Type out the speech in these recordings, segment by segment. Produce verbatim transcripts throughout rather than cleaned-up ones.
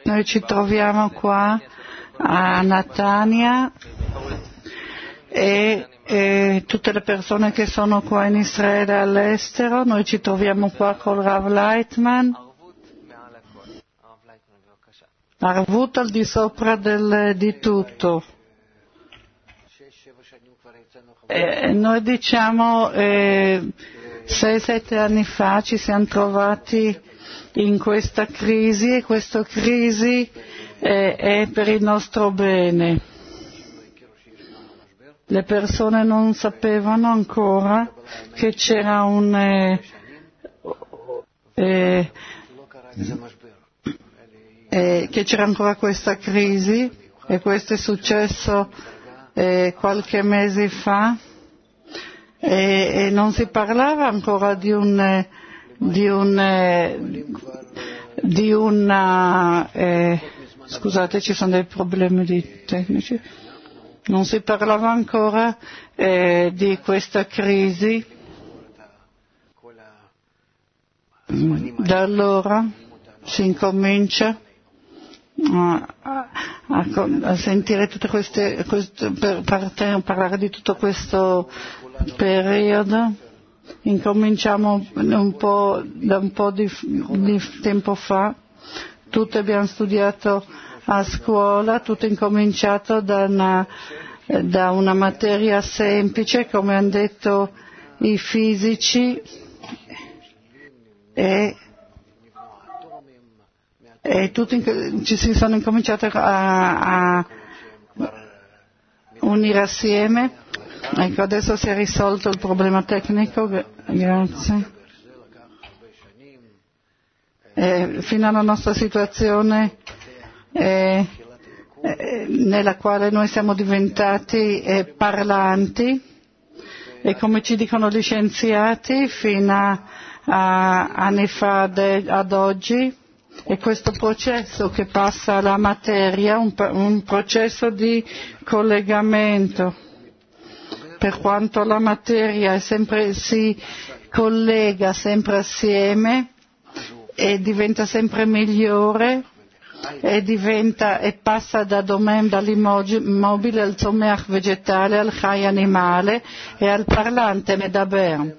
Noi ci troviamo qua a Netanya e, e tutte le persone che sono qua in Israele e all'estero, noi ci troviamo qua con Rav Leitman. Arvut al di sopra del, di tutto. E noi diciamo eh, sei sette anni fa ci siamo trovati in questa crisi e questa crisi eh, è per il nostro bene. Le persone non sapevano ancora che c'era un eh, eh, eh, che c'era ancora questa crisi e questo è successo eh, qualche mese fa e, e non si parlava ancora di un di un eh, di una eh, scusate, ci sono dei problemi di tecnici, non si parlava ancora eh, di questa crisi. Da allora si incomincia a, a, a sentire tutte queste, queste per, per parlare di tutto questo periodo. Incominciamo un po', da un po' di, di tempo fa, tutti abbiamo studiato a scuola, tutto è incominciato da una, da una materia semplice, come hanno detto i fisici, e, e tutti ci si sono incominciati a, a unire assieme. Ecco, adesso si è risolto il problema tecnico, grazie. Eh, fino alla nostra situazione eh, eh, nella quale noi siamo diventati eh, parlanti e come ci dicono gli scienziati fino a, a anni fa de, ad oggi è questo processo che passa alla materia, un, un processo di collegamento. Per quanto la materia è sempre, si collega sempre assieme e diventa sempre migliore e, diventa, e passa da domen, dall'immobile al zomeach vegetale, al chai animale e al parlante medaber.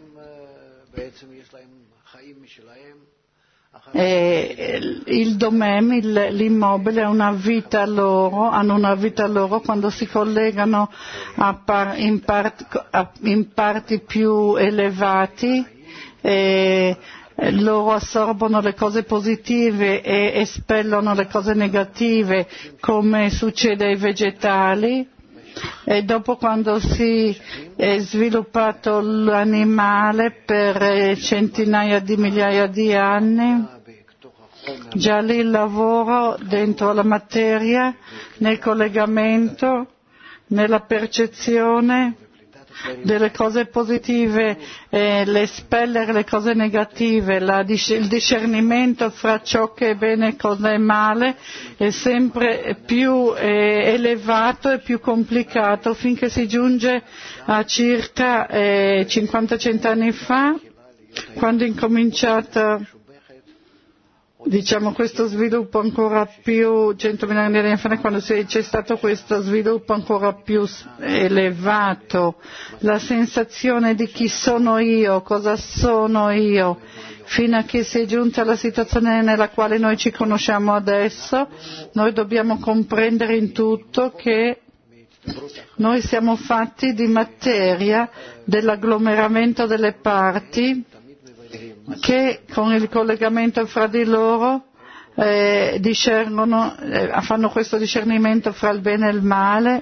E il domem, il, l'immobile ha una vita loro, hanno una vita loro quando si collegano a par, in, part, a, in parti più elevati e loro assorbono le cose positive e espellono le cose negative come succede ai vegetali e dopo quando si è sviluppato l'animale per centinaia di migliaia di anni, già lì il lavoro dentro la materia, nel collegamento, nella percezione delle cose positive, eh, l'espellere le cose negative, la, il discernimento fra ciò che è bene e cosa è male è sempre più eh, elevato e più complicato finché si giunge a circa eh, cinquanta cento anni fa, quando è incominciato diciamo questo sviluppo ancora più, centomila anni fa, quando c'è stato questo sviluppo ancora più elevato, la sensazione di chi sono io, cosa sono io, fino a che si è giunta alla situazione nella quale noi ci conosciamo adesso, noi dobbiamo comprendere in tutto che noi siamo fatti di materia, dell'agglomeramento delle parti, che con il collegamento fra di loro eh, discernono, eh, fanno questo discernimento fra il bene e il male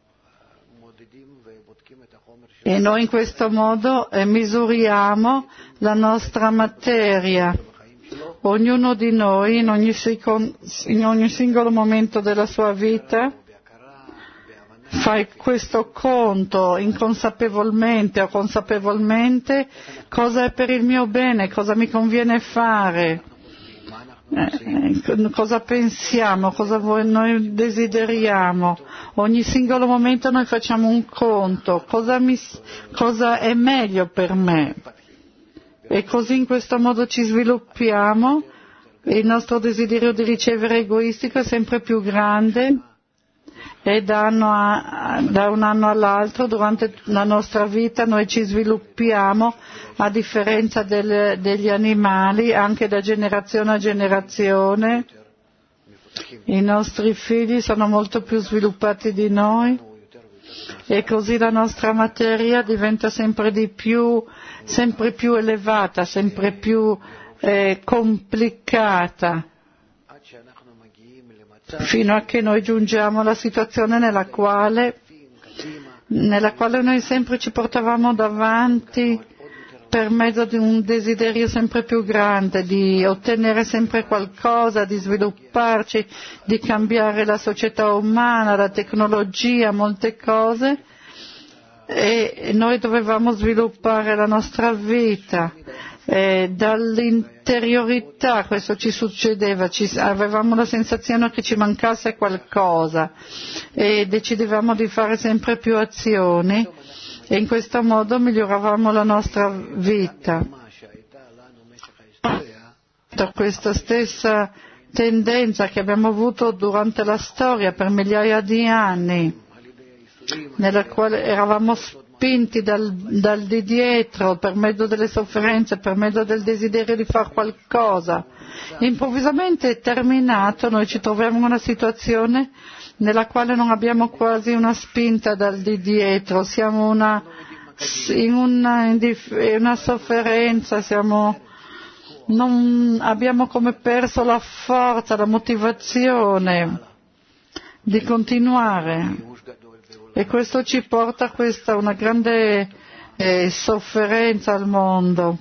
e noi in questo modo eh, misuriamo la nostra materia. Ognuno di noi in ogni, in ogni singolo momento della sua vita fai questo conto inconsapevolmente o consapevolmente cosa è per il mio bene, cosa mi conviene fare, eh, cosa pensiamo, cosa noi desideriamo. Ogni singolo momento noi facciamo un conto, cosa, mi, cosa è meglio per me. E così in questo modo ci sviluppiamo il nostro desiderio di ricevere egoistico è sempre più grande e da, anno a, da un anno all'altro durante la nostra vita noi ci sviluppiamo, a differenza del, degli animali, anche da generazione a generazione. I nostri figli sono molto più sviluppati di noi e così la nostra materia diventa sempre di più, sempre più elevata, sempre più eh, complicata, fino a che noi giungiamo alla situazione nella quale, nella quale noi sempre ci portavamo davanti per mezzo di un desiderio sempre più grande, di ottenere sempre qualcosa, di svilupparci, di cambiare la società umana, la tecnologia, molte cose, e noi dovevamo sviluppare la nostra vita. E dall'interiorità questo ci succedeva, ci, avevamo la sensazione che ci mancasse qualcosa e decidevamo di fare sempre più azioni e in questo modo miglioravamo la nostra vita. Da questa stessa tendenza che abbiamo avuto durante la storia per migliaia di anni, nella quale eravamo spinti dal, dal di dietro per mezzo delle sofferenze, per mezzo del desiderio di fare qualcosa, improvvisamente terminato noi ci troviamo in una situazione nella quale non abbiamo quasi una spinta dal di dietro, siamo una, in una, in una sofferenza, siamo, non, abbiamo come perso la forza, la motivazione di continuare. E questo ci porta a questa una grande eh, sofferenza al mondo.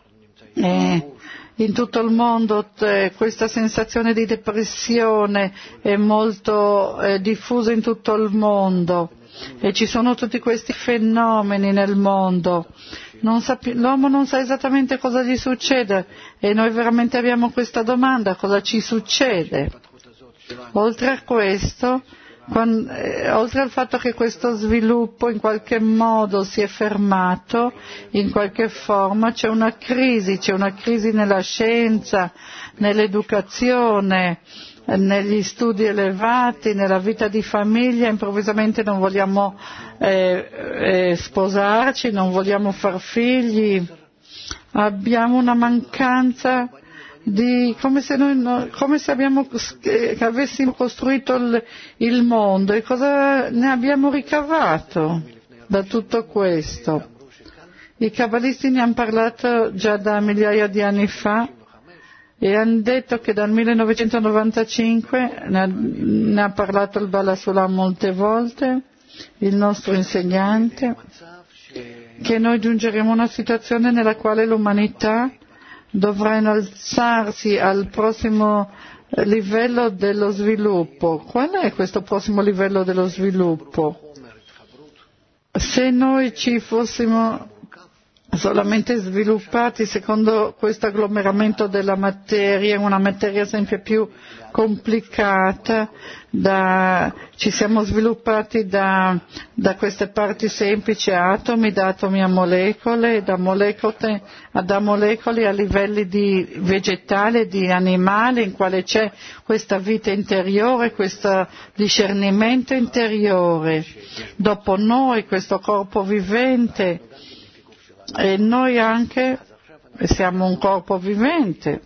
E in tutto il mondo t- questa sensazione di depressione è molto eh, diffusa in tutto il mondo e ci sono tutti questi fenomeni nel mondo. Non sapi- l'uomo non sa esattamente cosa gli succede e noi veramente abbiamo questa domanda: cosa ci succede? Oltre a questo, Quando, eh, oltre al fatto che questo sviluppo in qualche modo si è fermato, in qualche forma c'è una crisi, c'è una crisi nella scienza, nell'educazione, negli studi elevati, nella vita di famiglia, improvvisamente non vogliamo eh, eh, sposarci, non vogliamo far figli, abbiamo una mancanza di come se noi come se abbiamo che avessimo costruito il, il mondo e cosa ne abbiamo ricavato da tutto questo. I cabalisti ne hanno parlato già da migliaia di anni fa e hanno detto che dal millenovecentonovantacinque ne ha, ne ha parlato il Bala Sulam molte volte, il nostro insegnante, che noi giungeremo a una situazione nella quale l'umanità dovrà innalzarsi al prossimo livello dello sviluppo. Qual è questo prossimo livello dello sviluppo? Se noi ci fossimo solamente sviluppati secondo questo agglomeramento della materia, una materia sempre più complicata, da, ci siamo sviluppati da, da queste parti semplici, atomi, da atomi a molecole, da molecole, da molecole a livelli di vegetali, di animali, in quale c'è questa vita interiore, questo discernimento interiore. Dopo noi questo corpo vivente, e noi anche siamo un corpo vivente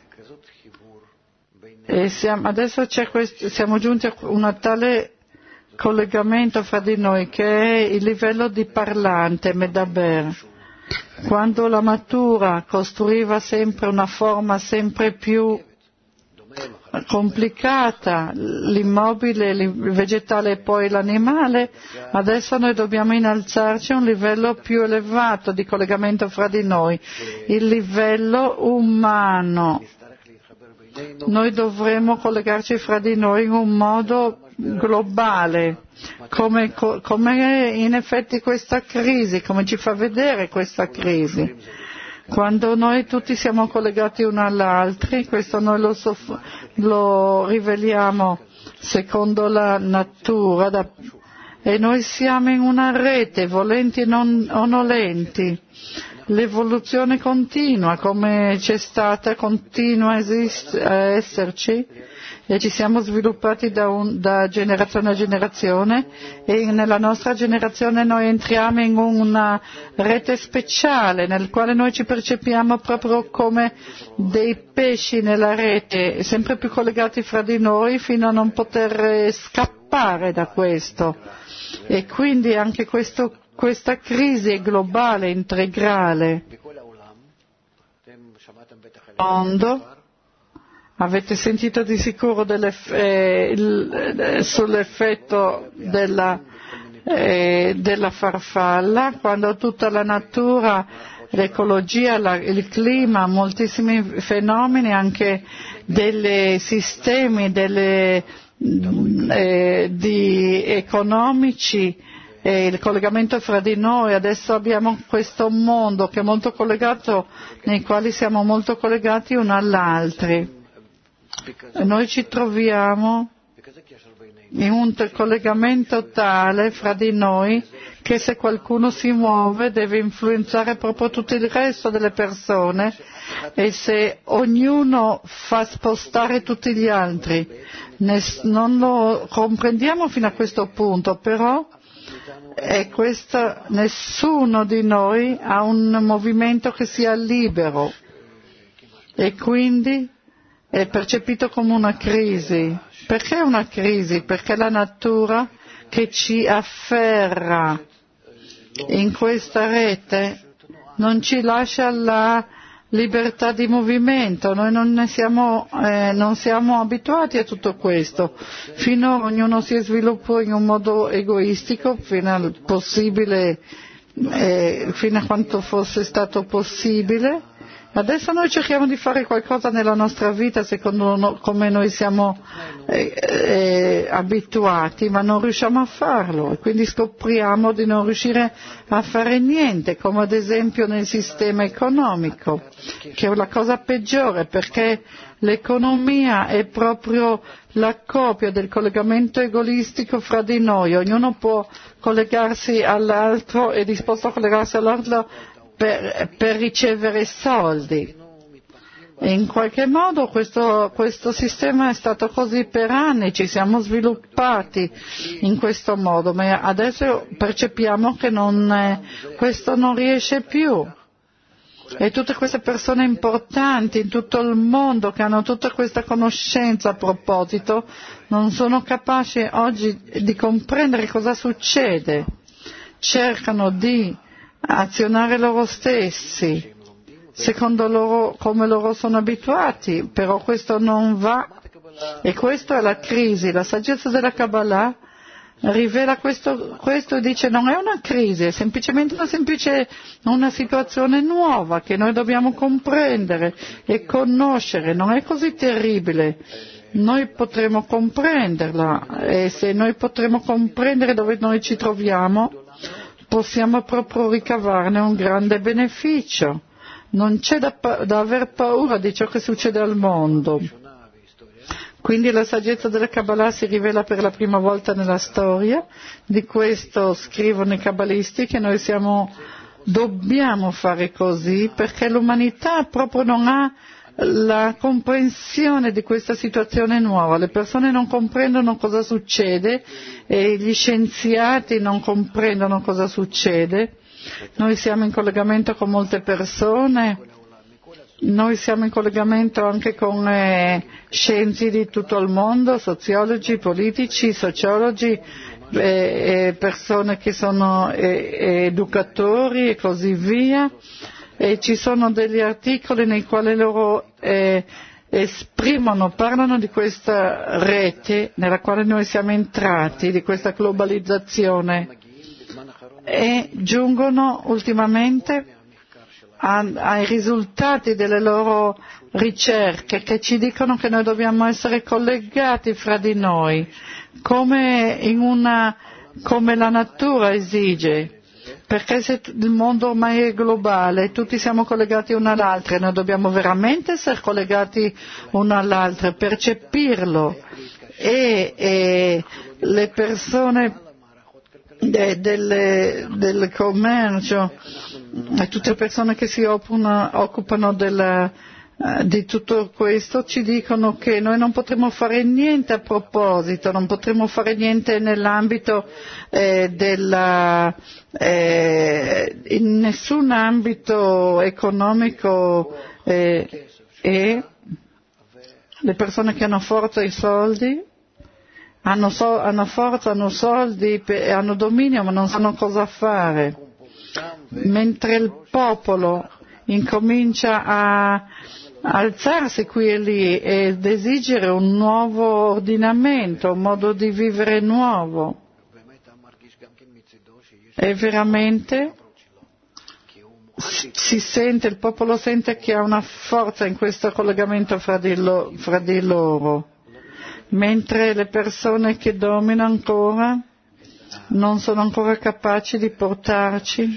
e siamo, adesso c'è questo, siamo giunti a un tale collegamento fra di noi che è il livello di parlante, Medaber. Quando la natura costruiva sempre una forma sempre più complicata, l'immobile, il vegetale e poi l'animale, adesso noi dobbiamo innalzarci a un livello più elevato di collegamento fra di noi, il livello umano. Noi dovremo collegarci fra di noi in un modo globale, come, come in effetti questa crisi, come ci fa vedere questa crisi. Quando noi tutti siamo collegati uno all'altro, questo noi lo, soff- lo riveliamo secondo la natura da, e noi siamo in una rete, volenti non, o nolenti, l'evoluzione continua, come c'è stata, continua a, esist- a esserci, e ci siamo sviluppati da, un, da generazione a generazione, e nella nostra generazione noi entriamo in una rete speciale nel quale noi ci percepiamo proprio come dei pesci nella rete, sempre più collegati fra di noi fino a non poter scappare da questo. E quindi anche questo, questa crisi globale, integrale, mondo. Avete sentito di sicuro eh, il, sull'effetto della, eh, della farfalla, quando tutta la natura, l'ecologia, la, il clima, moltissimi fenomeni, anche dei sistemi delle, eh, di economici, e il collegamento fra di noi. Adesso abbiamo questo mondo che è molto collegato, nei quali siamo molto collegati uno all'altro. Noi ci troviamo in un collegamento tale fra di noi che se qualcuno si muove deve influenzare proprio tutto il resto delle persone, e se ognuno fa spostare tutti gli altri. Non lo comprendiamo fino a questo punto, però è questo, nessuno di noi ha un movimento che sia libero, e quindi è percepito come una crisi. Perché una crisi? Perché la natura che ci afferra in questa rete non ci lascia la libertà di movimento. Noi non ne siamo, eh, non siamo abituati a tutto questo. Finora ognuno si sviluppò in un modo egoistico fino al possibile, eh, fino a quanto fosse stato possibile. Adesso noi cerchiamo di fare qualcosa nella nostra vita secondo no, come noi siamo eh, eh, abituati, ma non riusciamo a farlo, e quindi scopriamo di non riuscire a fare niente, come ad esempio nel sistema economico, che è la cosa peggiore, perché l'economia è proprio l'accoppio del collegamento egoistico fra di noi. Ognuno può collegarsi all'altro, è disposto a collegarsi all'altro Per, per ricevere soldi. E in qualche modo questo, questo sistema è stato così per anni, ci siamo sviluppati in questo modo, ma adesso percepiamo che non, eh, questo non riesce più. E tutte queste persone importanti in tutto il mondo che hanno tutta questa conoscenza a proposito non sono capaci oggi di comprendere cosa succede. Cercano di azionare loro stessi, secondo loro, come loro sono abituati, però questo non va, e questa è la crisi. La saggezza della Kabbalah rivela questo, questo e dice non è una crisi, è semplicemente una, semplice, una situazione nuova che noi dobbiamo comprendere e conoscere, non è così terribile. Noi potremo comprenderla, e se noi potremo comprendere dove noi ci troviamo, possiamo proprio ricavarne un grande beneficio. Non c'è da, da aver paura di ciò che succede al mondo. Quindi la saggezza della Kabbalah si rivela per la prima volta nella storia. Di questo scrivono i kabbalisti, che noi siamo, dobbiamo fare così, perché l'umanità proprio non ha la comprensione di questa situazione nuova. Le persone non comprendono cosa succede, e gli scienziati non comprendono cosa succede. Noi siamo in collegamento con molte persone, noi siamo in collegamento anche con eh, scienzi di tutto il mondo, sociologi, politici, sociologi, eh, persone che sono eh, educatori e così via. E ci sono degli articoli nei quali loro eh, esprimono, parlano di questa rete nella quale noi siamo entrati, di questa globalizzazione, e giungono ultimamente a, ai risultati delle loro ricerche, che ci dicono che noi dobbiamo essere collegati fra di noi, come, in una, come la natura esige. Perché se il mondo ormai è globale, tutti siamo collegati uno all'altro, e noi dobbiamo veramente essere collegati uno all'altro, percepirlo, e, e le persone de, delle, del commercio e tutte le persone che si occupano, occupano della, uh, di tutto questo ci dicono che noi non potremo fare niente a proposito, non potremo fare niente nell'ambito eh, della, eh, in nessun ambito economico eh, e le persone che hanno forza e soldi hanno, so, hanno forza, hanno soldi e hanno dominio ma non sanno cosa fare, mentre il popolo incomincia a alzarsi qui e lì ed esigere un nuovo ordinamento, un modo di vivere nuovo. E veramente si sente, il popolo sente che ha una forza in questo collegamento fra di, lo, fra di loro, mentre le persone che dominano ancora non sono ancora capaci di portarci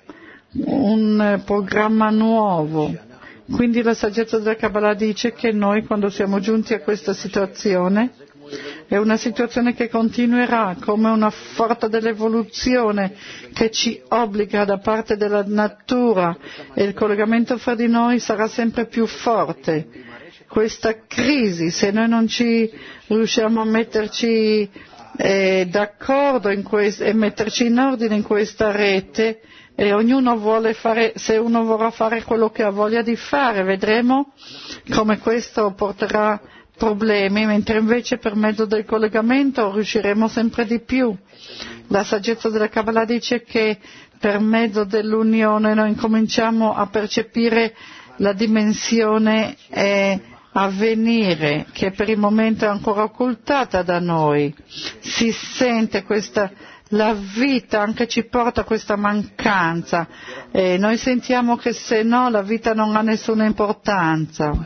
un programma nuovo. Quindi la saggezza della Kabbalah dice che noi, quando siamo giunti a questa situazione, è una situazione che continuerà come una forza dell'evoluzione che ci obbliga da parte della natura e il collegamento fra di noi sarà sempre più forte. Questa crisi, se noi non ci riusciamo a metterci eh, d'accordo in questo, e metterci in ordine in questa rete, e ognuno vuole fare, se uno vorrà fare quello che ha voglia di fare, vedremo come questo porterà problemi, mentre invece per mezzo del collegamento riusciremo sempre di più. La saggezza della Kabbalah dice che per mezzo dell'unione noi incominciamo a percepire la dimensione eh, a venire, che per il momento è ancora occultata da noi. Si sente questa, la vita anche ci porta a questa mancanza e noi sentiamo che se no la vita non ha nessuna importanza.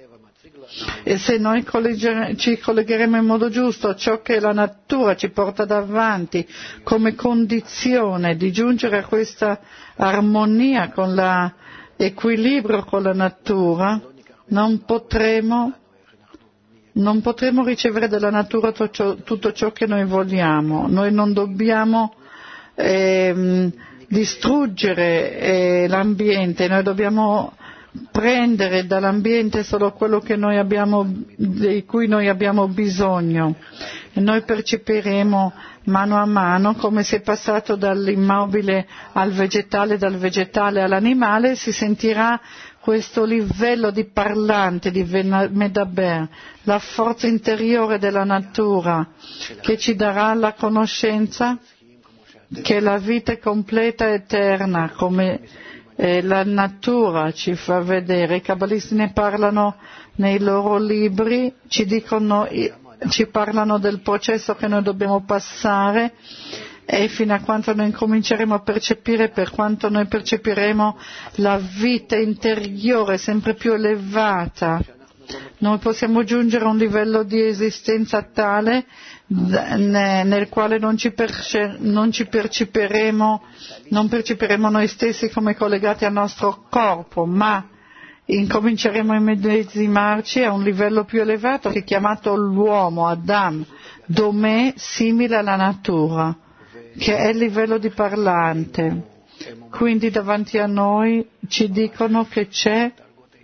E se noi ci collegheremo in modo giusto a ciò che la natura ci porta davanti come condizione di giungere a questa armonia con l'equilibrio con la natura, non potremo, non potremo ricevere dalla natura tutto ciò, tutto ciò che noi vogliamo. Noi non dobbiamo eh, distruggere eh, l'ambiente, noi dobbiamo prendere dall'ambiente solo quello che noi abbiamo, di cui noi abbiamo bisogno, e noi percepiremo mano a mano come si è passato dall'immobile al vegetale, dal vegetale all'animale, si sentirà questo livello di parlante, di Medaber, la forza interiore della natura che ci darà la conoscenza che la vita è completa e eterna, come Eh, la natura ci fa vedere. I kabbalisti ne parlano nei loro libri, ci dicono, ci parlano del processo che noi dobbiamo passare e fino a quando noi incominceremo a percepire, per quanto noi percepiremo la vita interiore sempre più elevata, noi possiamo giungere a un livello di esistenza tale nel quale non ci, perce- non ci percepiremo, non percepiremo noi stessi come collegati al nostro corpo, ma incominceremo a immedesimarci a un livello più elevato che è chiamato l'uomo, Adam, Domè, simile alla natura, che è il livello di parlante. Quindi davanti a noi ci dicono che c'è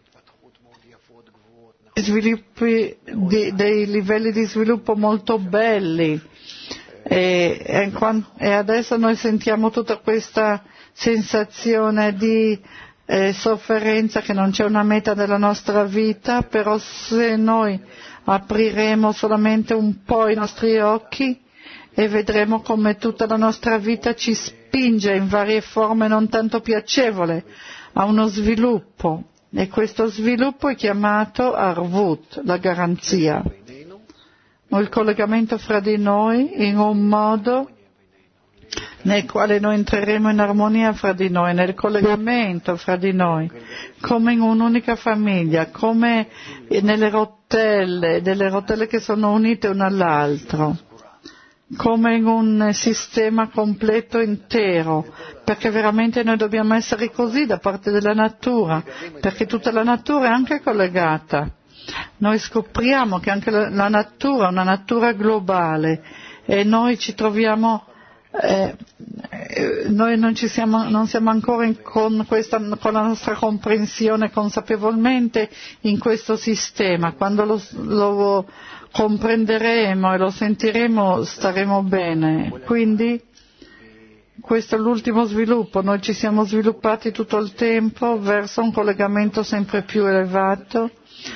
sviluppi di, dei livelli di sviluppo molto belli e, e, e adesso noi sentiamo tutta questa sensazione di eh, sofferenza, che non c'è una meta della nostra vita, però se noi apriremo solamente un po' i nostri occhi e vedremo come tutta la nostra vita ci spinge in varie forme non tanto piacevoli a uno sviluppo. E questo sviluppo è chiamato Arvut, la garanzia, o il collegamento fra di noi in un modo nel quale noi entreremo in armonia fra di noi, nel collegamento fra di noi, come in un'unica famiglia, come nelle rotelle, delle rotelle che sono unite una all'altro, come in un sistema completo intero, perché veramente noi dobbiamo essere così da parte della natura, perché tutta la natura è anche collegata. Noi scopriamo che anche la, la natura è una natura globale e noi ci troviamo, eh, eh, noi non, ci siamo, non siamo ancora in, con, questa, con la nostra comprensione consapevolmente in questo sistema. Quando lo, lo comprenderemo e lo sentiremo staremo bene. Quindi questo è l'ultimo sviluppo, noi ci siamo sviluppati tutto il tempo verso un collegamento sempre più elevato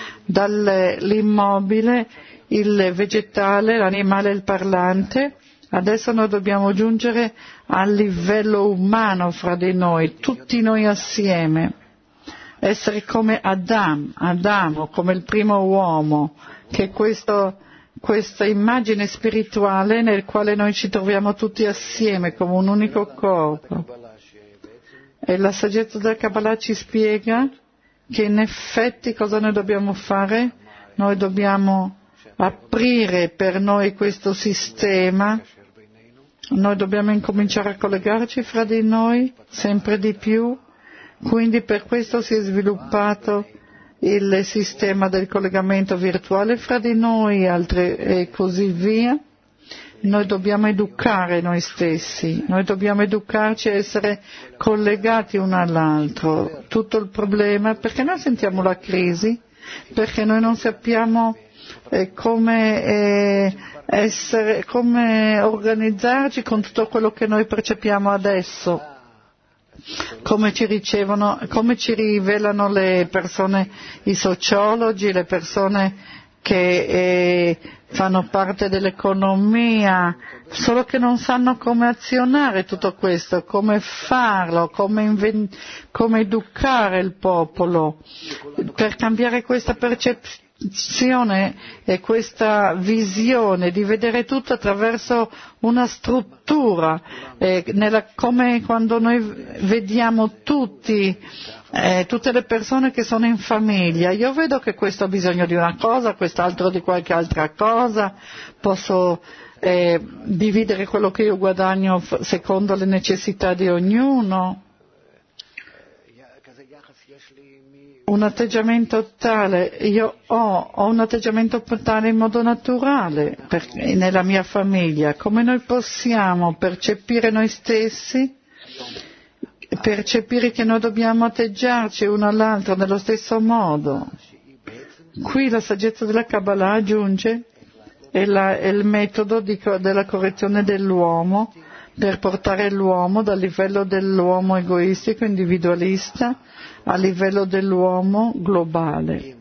dall'immobile, il vegetale, l'animale e il parlante. Adesso noi dobbiamo giungere al livello umano fra di noi, tutti noi assieme, essere come Adam, Adamo, come il primo uomo, che è questo, questa immagine spirituale nel quale noi ci troviamo tutti assieme come un unico corpo. E la saggezza della Kabbalah ci spiega che in effetti cosa noi dobbiamo fare? Noi dobbiamo aprire per noi questo sistema, noi dobbiamo incominciare a collegarci fra di noi sempre di più, quindi per questo si è sviluppato il sistema del collegamento virtuale fra di noi altre, e così via. Noi dobbiamo educare noi stessi, noi dobbiamo educarci a essere collegati uno all'altro. Tutto il problema, perché noi sentiamo la crisi? Perché noi non sappiamo eh, come, eh, essere, come organizzarci con tutto quello che noi percepiamo adesso. Come ci ricevono, come ci rivelano le persone, i sociologi, le persone che eh, fanno parte dell'economia, solo che non sanno come azionare tutto questo, come farlo, come, inven- come educare il popolo per cambiare questa percezione e questa visione di vedere tutto attraverso una struttura, eh, nella, come quando noi vediamo tutti, eh, tutte le persone che sono in famiglia. Io vedo che questo ha bisogno di una cosa, quest'altro di qualche altra cosa, posso eh, dividere quello che io guadagno f- secondo le necessità di ognuno. Un atteggiamento tale, io ho, ho un atteggiamento tale in modo naturale per, nella mia famiglia. Come noi possiamo percepire noi stessi, percepire che noi dobbiamo atteggiarci uno all'altro nello stesso modo. Qui la saggezza della Kabbalah aggiunge è, la, è il metodo di, della correzione dell'uomo per portare l'uomo dal livello dell'uomo egoistico, individualista, a livello dell'uomo globale.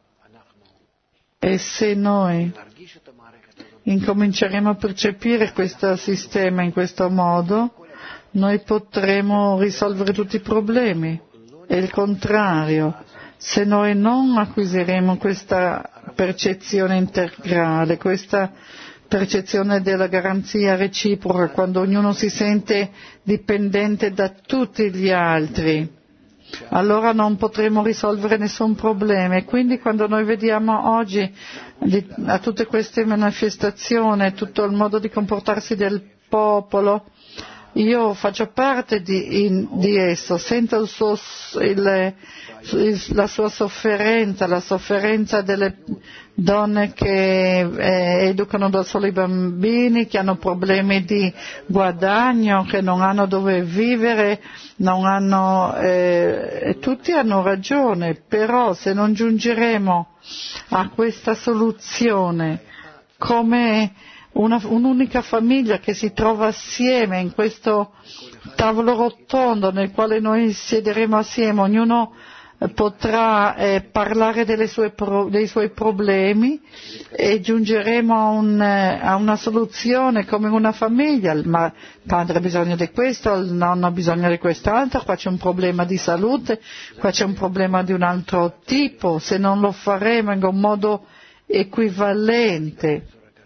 E se noi incominceremo a percepire questo sistema in questo modo, noi potremo risolvere tutti i problemi. E il contrario, se noi non acquisiremo questa percezione integrale, questa percezione della garanzia reciproca, quando ognuno si sente dipendente da tutti gli altri, allora non potremo risolvere nessun problema. E quindi quando noi vediamo oggi di, a tutte queste manifestazioni, tutto il modo di comportarsi del popolo, io faccio parte di, in, di esso, sento il suo, il, il, la sua sofferenza, la sofferenza delle donne che eh, educano da soli i bambini, che hanno problemi di guadagno, che non hanno dove vivere, non hanno, eh, tutti hanno ragione, però se non giungeremo a questa soluzione come una, un'unica famiglia che si trova assieme in questo tavolo rotondo nel quale noi siederemo assieme, ognuno potrà eh, parlare delle sue pro, dei suoi problemi e giungeremo a, un, a una soluzione come una famiglia. Ma il padre ha bisogno di questo, il nonno ha bisogno di quest'altro, qua c'è un problema di salute, qua c'è un problema di un altro tipo. Se non lo faremo in un modo equivalente,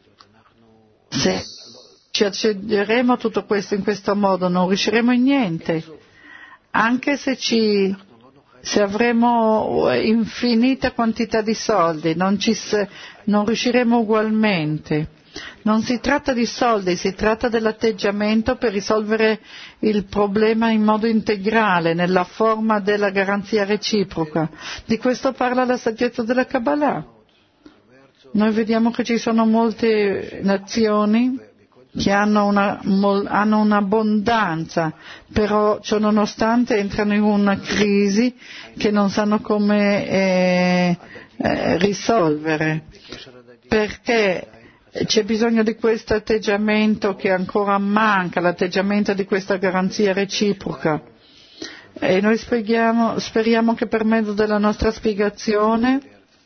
se ci accederemo a tutto questo in questo modo, non riusciremo in niente, anche se ci se avremo infinita quantità di soldi, non, ci, non riusciremo ugualmente. Non si tratta di soldi, si tratta dell'atteggiamento per risolvere il problema in modo integrale, nella forma della garanzia reciproca. Di questo parla la saggezza della Kabbalah. Noi vediamo che ci sono molte nazioni che hanno, una, hanno un'abbondanza, però ciò nonostante entrano in una crisi che non sanno come eh, eh, risolvere, perché c'è bisogno di questo atteggiamento che ancora manca, l'atteggiamento di questa garanzia reciproca. E noi speriamo, speriamo che per mezzo della nostra spiegazione,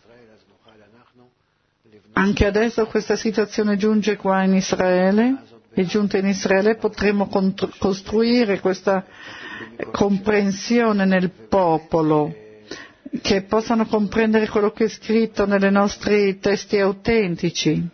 anche adesso questa situazione giunge qua in Israele, è giunta in Israele, potremo contr- costruire questa comprensione nel popolo, che possano comprendere quello che è scritto nei nostri testi autentici. In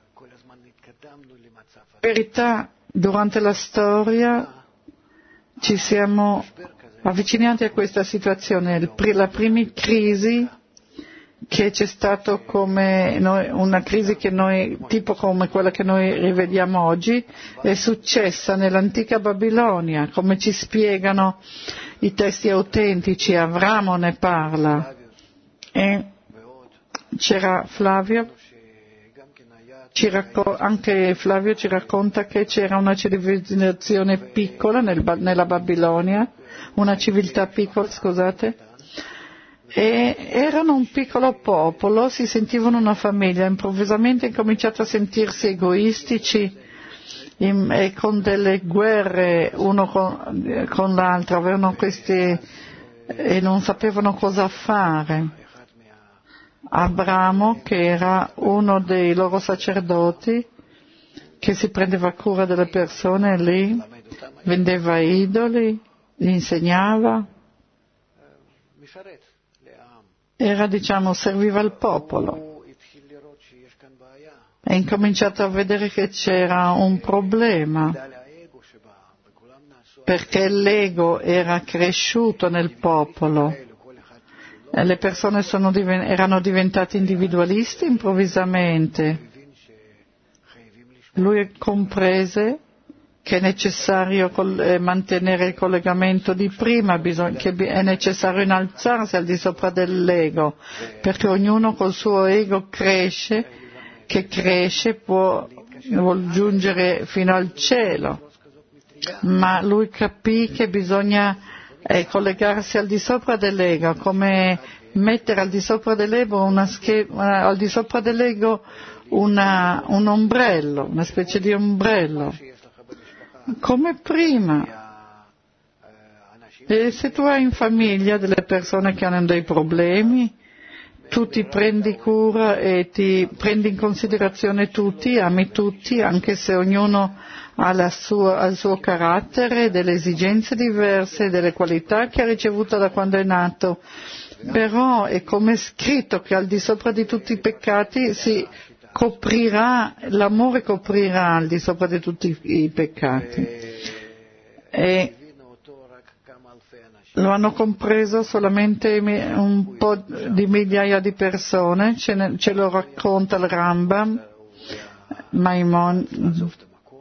verità, durante la storia ci siamo avvicinati a questa situazione, la prima crisi che c'è stato come noi, una crisi che noi, tipo come quella che noi rivediamo oggi, è successa nell'antica Babilonia, come ci spiegano i testi autentici. Avramo ne parla, e c'era Flavio, ci racco- anche Flavio ci racconta che c'era una civilizzazione piccola nel, nella Babilonia, una civiltà piccola, scusate, e erano un piccolo popolo, si sentivano una famiglia, improvvisamente hanno cominciato a sentirsi egoistici in, e con delle guerre uno con, con l'altro, avevano queste e non sapevano cosa fare. Abramo, che era uno dei loro sacerdoti, che si prendeva cura delle persone lì, vendeva idoli, li insegnava, era, diciamo, serviva il popolo. E incominciato a vedere che c'era un problema, perché l'ego era cresciuto nel popolo. Le persone sono diven- erano diventate individualisti improvvisamente. Lui comprese che è necessario col- eh, mantenere il collegamento di prima, bisog- che bi- è necessario innalzarsi al di sopra dell'ego, perché ognuno col suo ego cresce, che cresce può, vuol giungere fino al cielo. Ma lui capì che bisogna eh, collegarsi al di sopra dell'ego, come mettere al di sopra dell'ego, una scheda, al di sopra dell'ego una, un ombrello, una specie di ombrello, come prima. E se tu hai in famiglia delle persone che hanno dei problemi, tu ti prendi cura e ti prendi in considerazione tutti, ami tutti, anche se ognuno ha, la sua, ha il suo carattere, delle esigenze diverse, delle qualità che ha ricevuto da quando è nato. Però è come scritto che al di sopra di tutti i peccati si coprirà, l'amore coprirà al di sopra di tutti i peccati. E lo hanno compreso solamente un po' di migliaia di persone, ce, ne, ce lo racconta il Rambam, Maimon,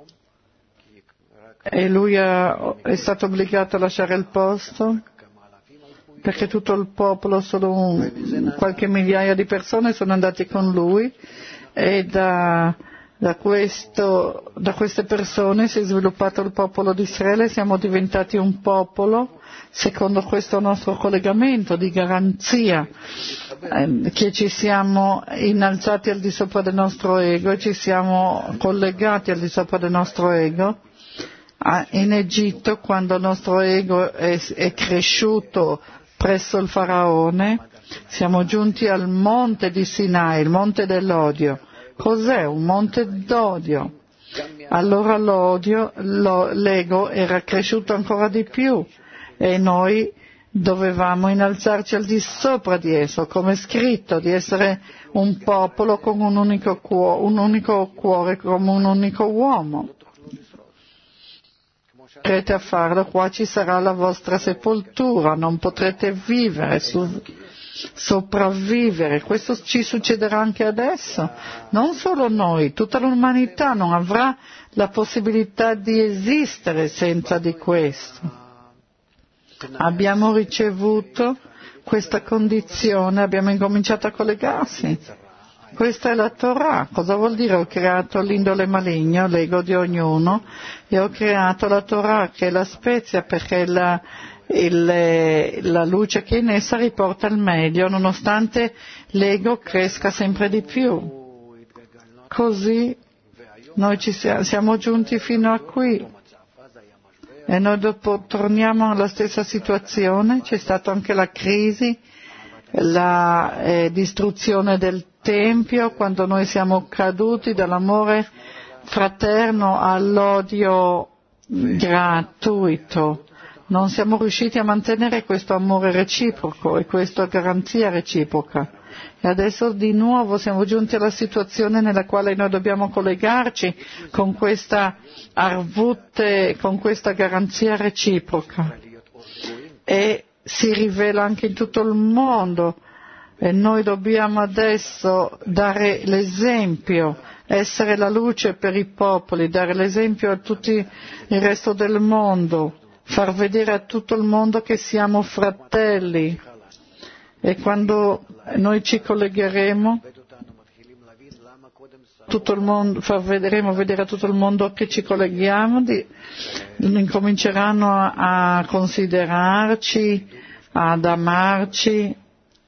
e lui ha, è stato obbligato a lasciare il posto, perché tutto il popolo, solo un, qualche migliaia di persone sono andati con lui, e da, da, questo, da queste persone si è sviluppato il popolo di Israele, siamo diventati un popolo secondo questo nostro collegamento di garanzia, eh, che ci siamo innalzati al di sopra del nostro ego e ci siamo collegati al di sopra del nostro ego. Ah, in Egitto, quando il nostro ego è, è cresciuto presso il faraone, siamo giunti al monte di Sinai, il monte dell'odio. Cos'è? Un monte d'odio. Allora l'odio, lo, l'ego era cresciuto ancora di più e noi dovevamo innalzarci al di sopra di esso, come è scritto, di essere un popolo con un unico cuore, un unico cuore come un unico uomo. Potrete a farlo, qua ci sarà la vostra sepoltura, non potrete vivere, su, sopravvivere. Questo ci succederà anche adesso. Non solo noi, tutta l'umanità non avrà la possibilità di esistere senza di questo. Abbiamo ricevuto questa condizione, abbiamo incominciato a collegarsi Questa è la Torah. Cosa vuol dire? Ho creato l'indole maligno, l'ego di ognuno, e ho creato la Torah, che è la spezia, perché la, il, la luce che è in essa riporta il meglio, nonostante l'ego cresca sempre di più. Così noi ci siamo, siamo giunti fino a qui. E noi dopo torniamo alla stessa situazione, c'è stata anche la crisi, la eh, distruzione del Tempio, quando noi siamo caduti dall'amore fraterno all'odio gratuito. Non siamo riusciti a mantenere questo amore reciproco e questa garanzia reciproca. E adesso di nuovo siamo giunti alla situazione nella quale noi dobbiamo collegarci con questa arvut, con questa garanzia reciproca. E si rivela anche in tutto il mondo. E noi dobbiamo adesso dare l'esempio, essere la luce per i popoli, dare l'esempio a tutto il resto del mondo, far vedere a tutto il mondo che siamo fratelli. E quando noi ci collegheremo, tutto il mondo, faremo vedere a tutto il mondo che ci colleghiamo, di, incominceranno a, a considerarci, ad amarci,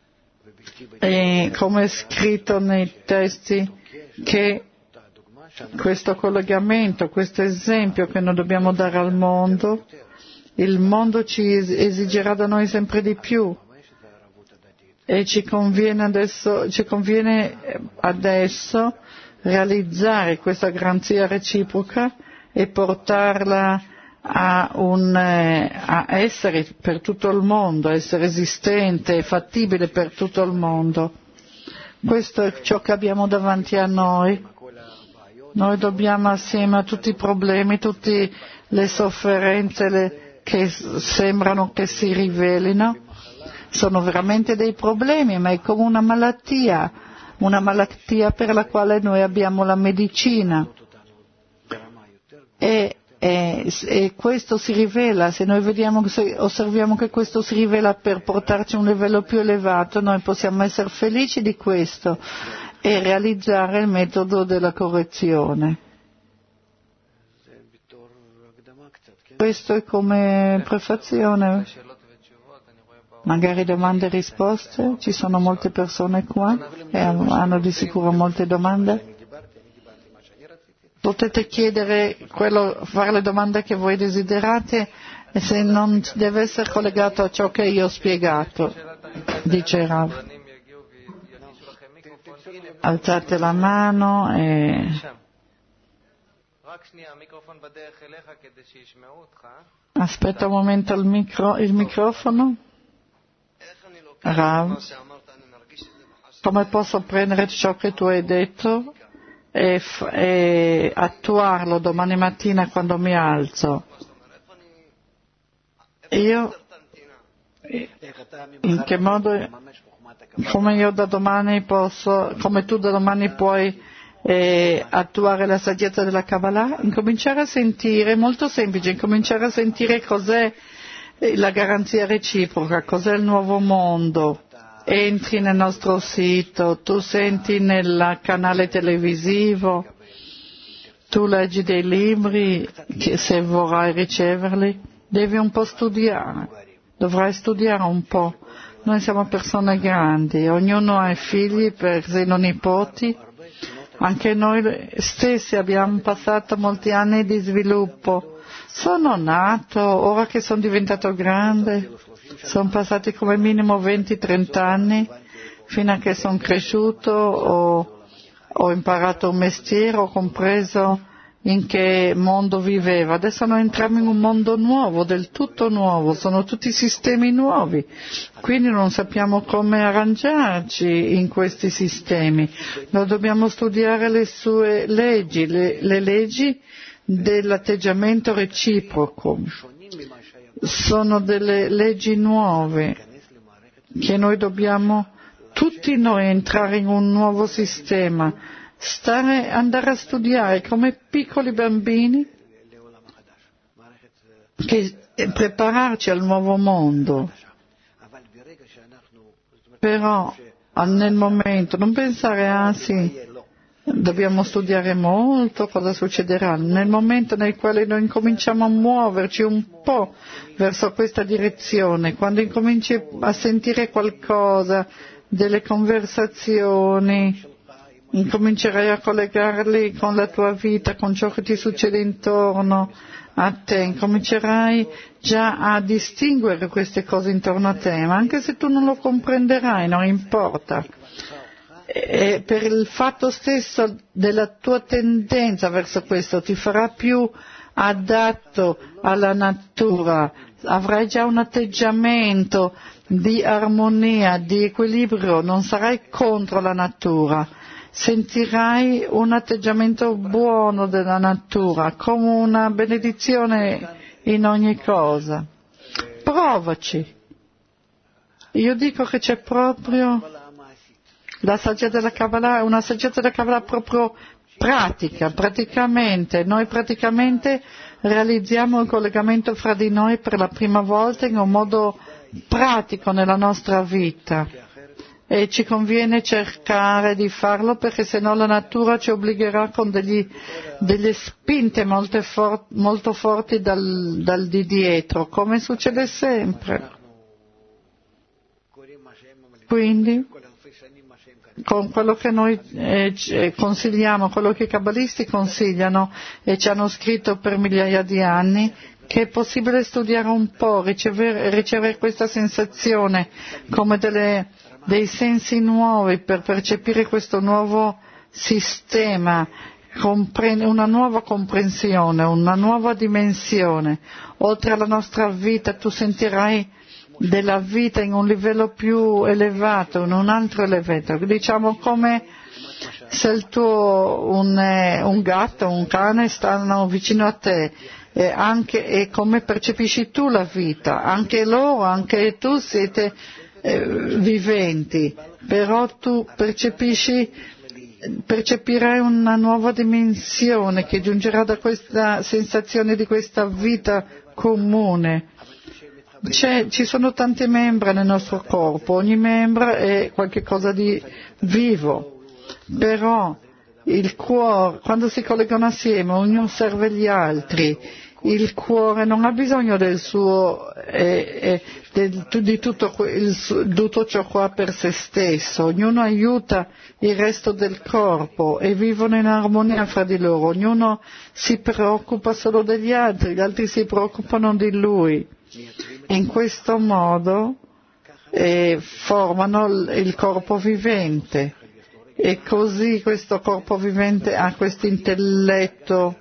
e come è scritto nei testi che questo collegamento, questo esempio che noi dobbiamo dare al mondo, il mondo ci esigerà da noi sempre di più. E ci conviene adesso, ci conviene adesso realizzare questa garanzia reciproca e portarla a, un, a essere per tutto il mondo, essere esistente e fattibile per tutto il mondo. Questo è ciò che abbiamo davanti a noi. Noi dobbiamo, assieme a tutti i problemi, tutte le sofferenze le, che sembrano che si rivelino, sono veramente dei problemi, ma è come una malattia, una malattia per la quale noi abbiamo la medicina. E, e, e questo si rivela, se noi vediamo, se osserviamo che questo si rivela per portarci a un livello più elevato, noi possiamo essere felici di questo e realizzare il metodo della correzione. Questo è come prefazione. Magari domande e risposte, ci sono molte persone qua e hanno di sicuro molte domande. Potete chiedere quello, fare le domande che voi desiderate, e se non deve essere collegato a ciò che io ho spiegato, dice Rav. Alzate la mano e aspetta un momento il, micro, il microfono. Rav, come posso prendere ciò che tu hai detto e, f- e attuarlo domani mattina quando mi alzo? Io, in che modo, come io da domani posso, come tu da domani puoi eh, attuare la saggezza della Kabbalah? Incominciare a sentire, molto semplice, incominciare a sentire cos'è la garanzia reciproca, cos'è il nuovo mondo. Entri nel nostro sito, tu senti nel canale televisivo, tu leggi dei libri, che se vorrai riceverli, devi un po' studiare, dovrai studiare un po'. Noi siamo persone grandi, ognuno ha figli, per esempio nipoti, anche noi stessi abbiamo passato molti anni di sviluppo. Sono nato, ora che sono diventato grande, sono passati come minimo venti trenta anni, fino a che sono cresciuto, ho, ho imparato un mestiere, ho compreso in che mondo vivevo. Adesso noi entriamo in un mondo nuovo, del tutto nuovo, sono tutti sistemi nuovi, quindi non sappiamo come arrangiarci in questi sistemi. Noi dobbiamo studiare le sue leggi, le, le leggi dell'atteggiamento reciproco. Sono delle leggi nuove che noi dobbiamo, tutti noi, entrare in un nuovo sistema, stare, andare a studiare come piccoli bambini, che, e prepararci al nuovo mondo. Però nel momento, non pensare, ah sì, dobbiamo studiare molto cosa succederà. Nel momento nel quale noi incominciamo a muoverci un po' verso questa direzione, quando incominci a sentire qualcosa, delle conversazioni, incomincerai a collegarli con la tua vita, con ciò che ti succede intorno a te, incomincerai già a distinguere queste cose intorno a te, ma anche se tu non lo comprenderai, non importa. E per il fatto stesso della tua tendenza verso questo ti farà più adatto alla natura, avrai già un atteggiamento di armonia, di equilibrio, non sarai contro la natura, sentirai un atteggiamento buono della natura, come una benedizione in ogni cosa. Provaci. Io dico che c'è proprio la saggezza della Kabbalah, è una saggezza della Kabbalah proprio pratica, praticamente, noi praticamente realizziamo il collegamento fra di noi per la prima volta in un modo pratico nella nostra vita e ci conviene cercare di farlo perché sennò la natura ci obbligherà con degli, delle spinte molto, for, molto forti dal, dal di dietro, come succede sempre. Quindi con quello che noi eh, consigliamo, quello che i kabbalisti consigliano e ci hanno scritto per migliaia di anni, che è possibile studiare un po', ricevere, ricevere questa sensazione come delle, dei sensi nuovi per percepire questo nuovo sistema, una nuova comprensione, una nuova dimensione. Oltre alla nostra vita tu sentirai della vita in un livello più elevato, in un altro livello, diciamo come se il tuo un, un gatto, un cane stanno vicino a te e, anche, e come percepisci tu la vita, anche loro, anche tu siete eh, viventi, però tu percepisci, percepirai una nuova dimensione che giungerà da questa sensazione di questa vita comune. C'è, ci sono tante membra nel nostro corpo, ogni membro è qualcosa di vivo, però il cuore, quando si collegano assieme, ognuno serve gli altri, il cuore non ha bisogno del suo, eh, eh, del, di tutto, il, tutto ciò qua per se stesso, ognuno aiuta il resto del corpo e vivono in armonia fra di loro, ognuno si preoccupa solo degli altri, gli altri si preoccupano di lui. In questo modo eh, formano il, il corpo vivente e così questo corpo vivente ha questo intelletto,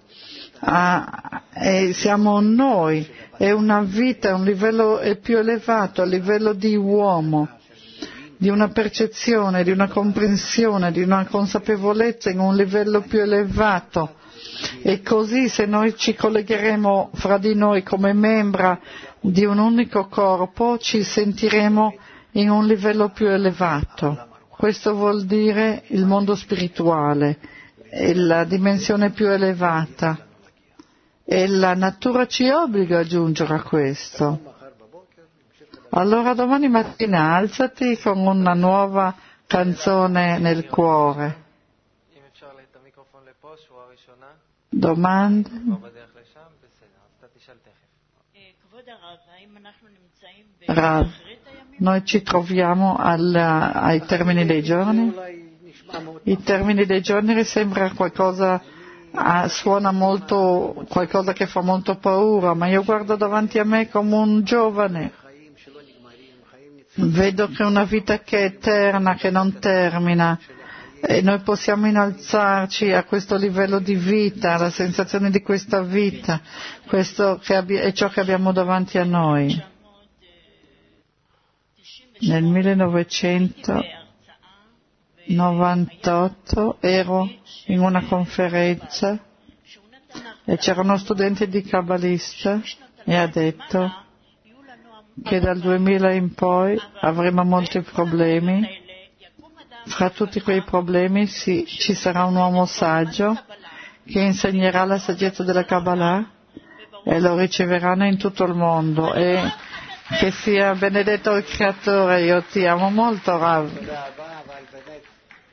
ha, e siamo noi, è una vita, un livello è più elevato, a livello di uomo, di una percezione, di una comprensione, di una consapevolezza in un livello più elevato. E così se noi ci collegheremo fra di noi come membra di un unico corpo ci sentiremo in un livello più elevato. Questo vuol dire il mondo spirituale, la dimensione più elevata e la natura ci obbliga a giungere a questo. Allora domani mattina alzati con una nuova canzone nel cuore. Domande? Rav, noi ci troviamo alla, ai termini dei giorni? I termini dei giorni sembra qualcosa, ah, suona molto, qualcosa che fa molto paura, ma io guardo davanti a me come un giovane. Vedo che è una vita che è eterna, che non termina. E noi possiamo innalzarci a questo livello di vita, alla sensazione di questa vita, questo che abbi- è ciò che abbiamo davanti a noi. Nel millenovecentonovantotto ero in una conferenza e c'era uno studente di kabbalista e ha detto che dal duemila in poi avremo molti problemi. Fra tutti quei problemi sì, ci sarà un uomo saggio che insegnerà la saggezza della Kabbalah e lo riceveranno in tutto il mondo e che sia benedetto il Creatore. Io ti amo molto, Rav.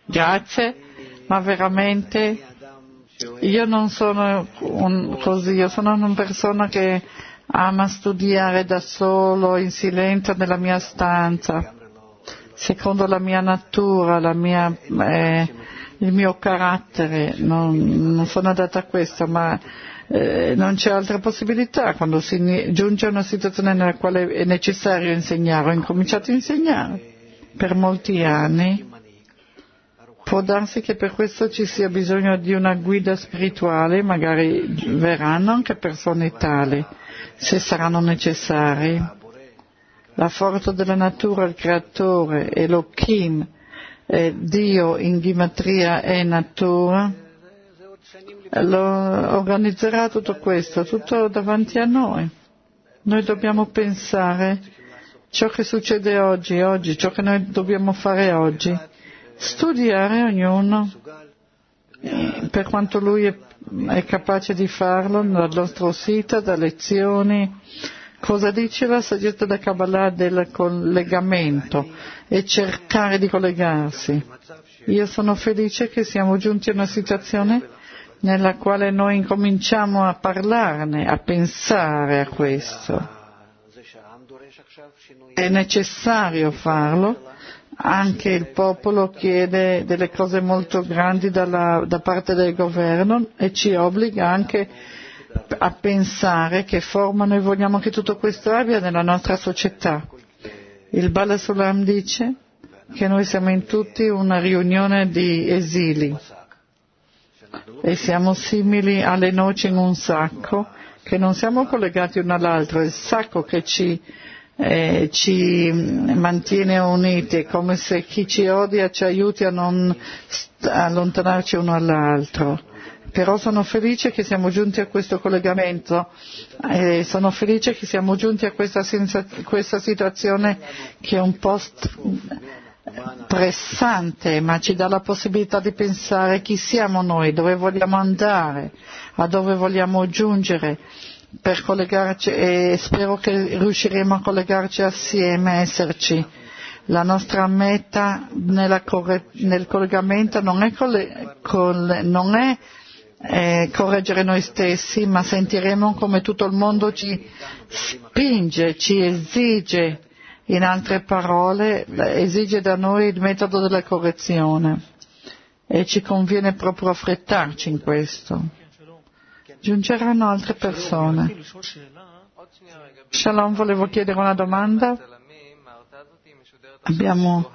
grazie, ma veramente io non sono un, così, io sono una persona che ama studiare da solo, in silenzio, nella mia stanza, secondo la mia natura, la mia, eh, il mio carattere, non, non sono adatta a questo, ma eh, non c'è altra possibilità. Quando si giunge a una situazione nella quale è necessario insegnare, ho incominciato a insegnare per molti anni. Può darsi che per questo ci sia bisogno di una guida spirituale, magari verranno anche persone tali, se saranno necessari. La forza della natura, il creatore, Elohim, eh, Dio in gematria è natura, lo organizzerà tutto questo, tutto davanti a noi. Noi dobbiamo pensare ciò che succede oggi, oggi, ciò che noi dobbiamo fare oggi. Studiare ognuno per quanto lui è, è capace di farlo dal nostro sito, da lezioni. Cosa dice la saggezza da Kabbalah del collegamento e cercare di collegarsi? Io sono felice che siamo giunti a una situazione nella quale noi incominciamo a parlarne, a pensare a questo. È necessario farlo. Anche il popolo chiede delle cose molto grandi dalla, da parte del governo e ci obbliga anche a pensare che forma noi vogliamo che tutto questo abbia nella nostra società. Il Bala Sulam dice che noi siamo in tutti una riunione di esili e siamo simili alle noci in un sacco, che non siamo collegati uno all'altro, è il sacco che ci Eh, ci mantiene uniti, è come se chi ci odia ci aiuti a non allontanarci uno all'altro. Però sono felice che siamo giunti a questo collegamento e sono felice che siamo giunti a questa, senza, questa situazione che è un po' pressante, ma ci dà la possibilità di pensare chi siamo noi, dove vogliamo andare, a dove vogliamo giungere, per collegarci, e spero che riusciremo a collegarci assieme, a esserci. La nostra meta nella corre- nel collegamento non è, colle- coll- non è eh, correggere noi stessi, ma sentiremo come tutto il mondo ci spinge, ci esige, in altre parole, esige da noi il metodo della correzione e ci conviene proprio affrettarci in questo. Giungeranno altre persone. Shalom, volevo chiedere una domanda. Abbiamo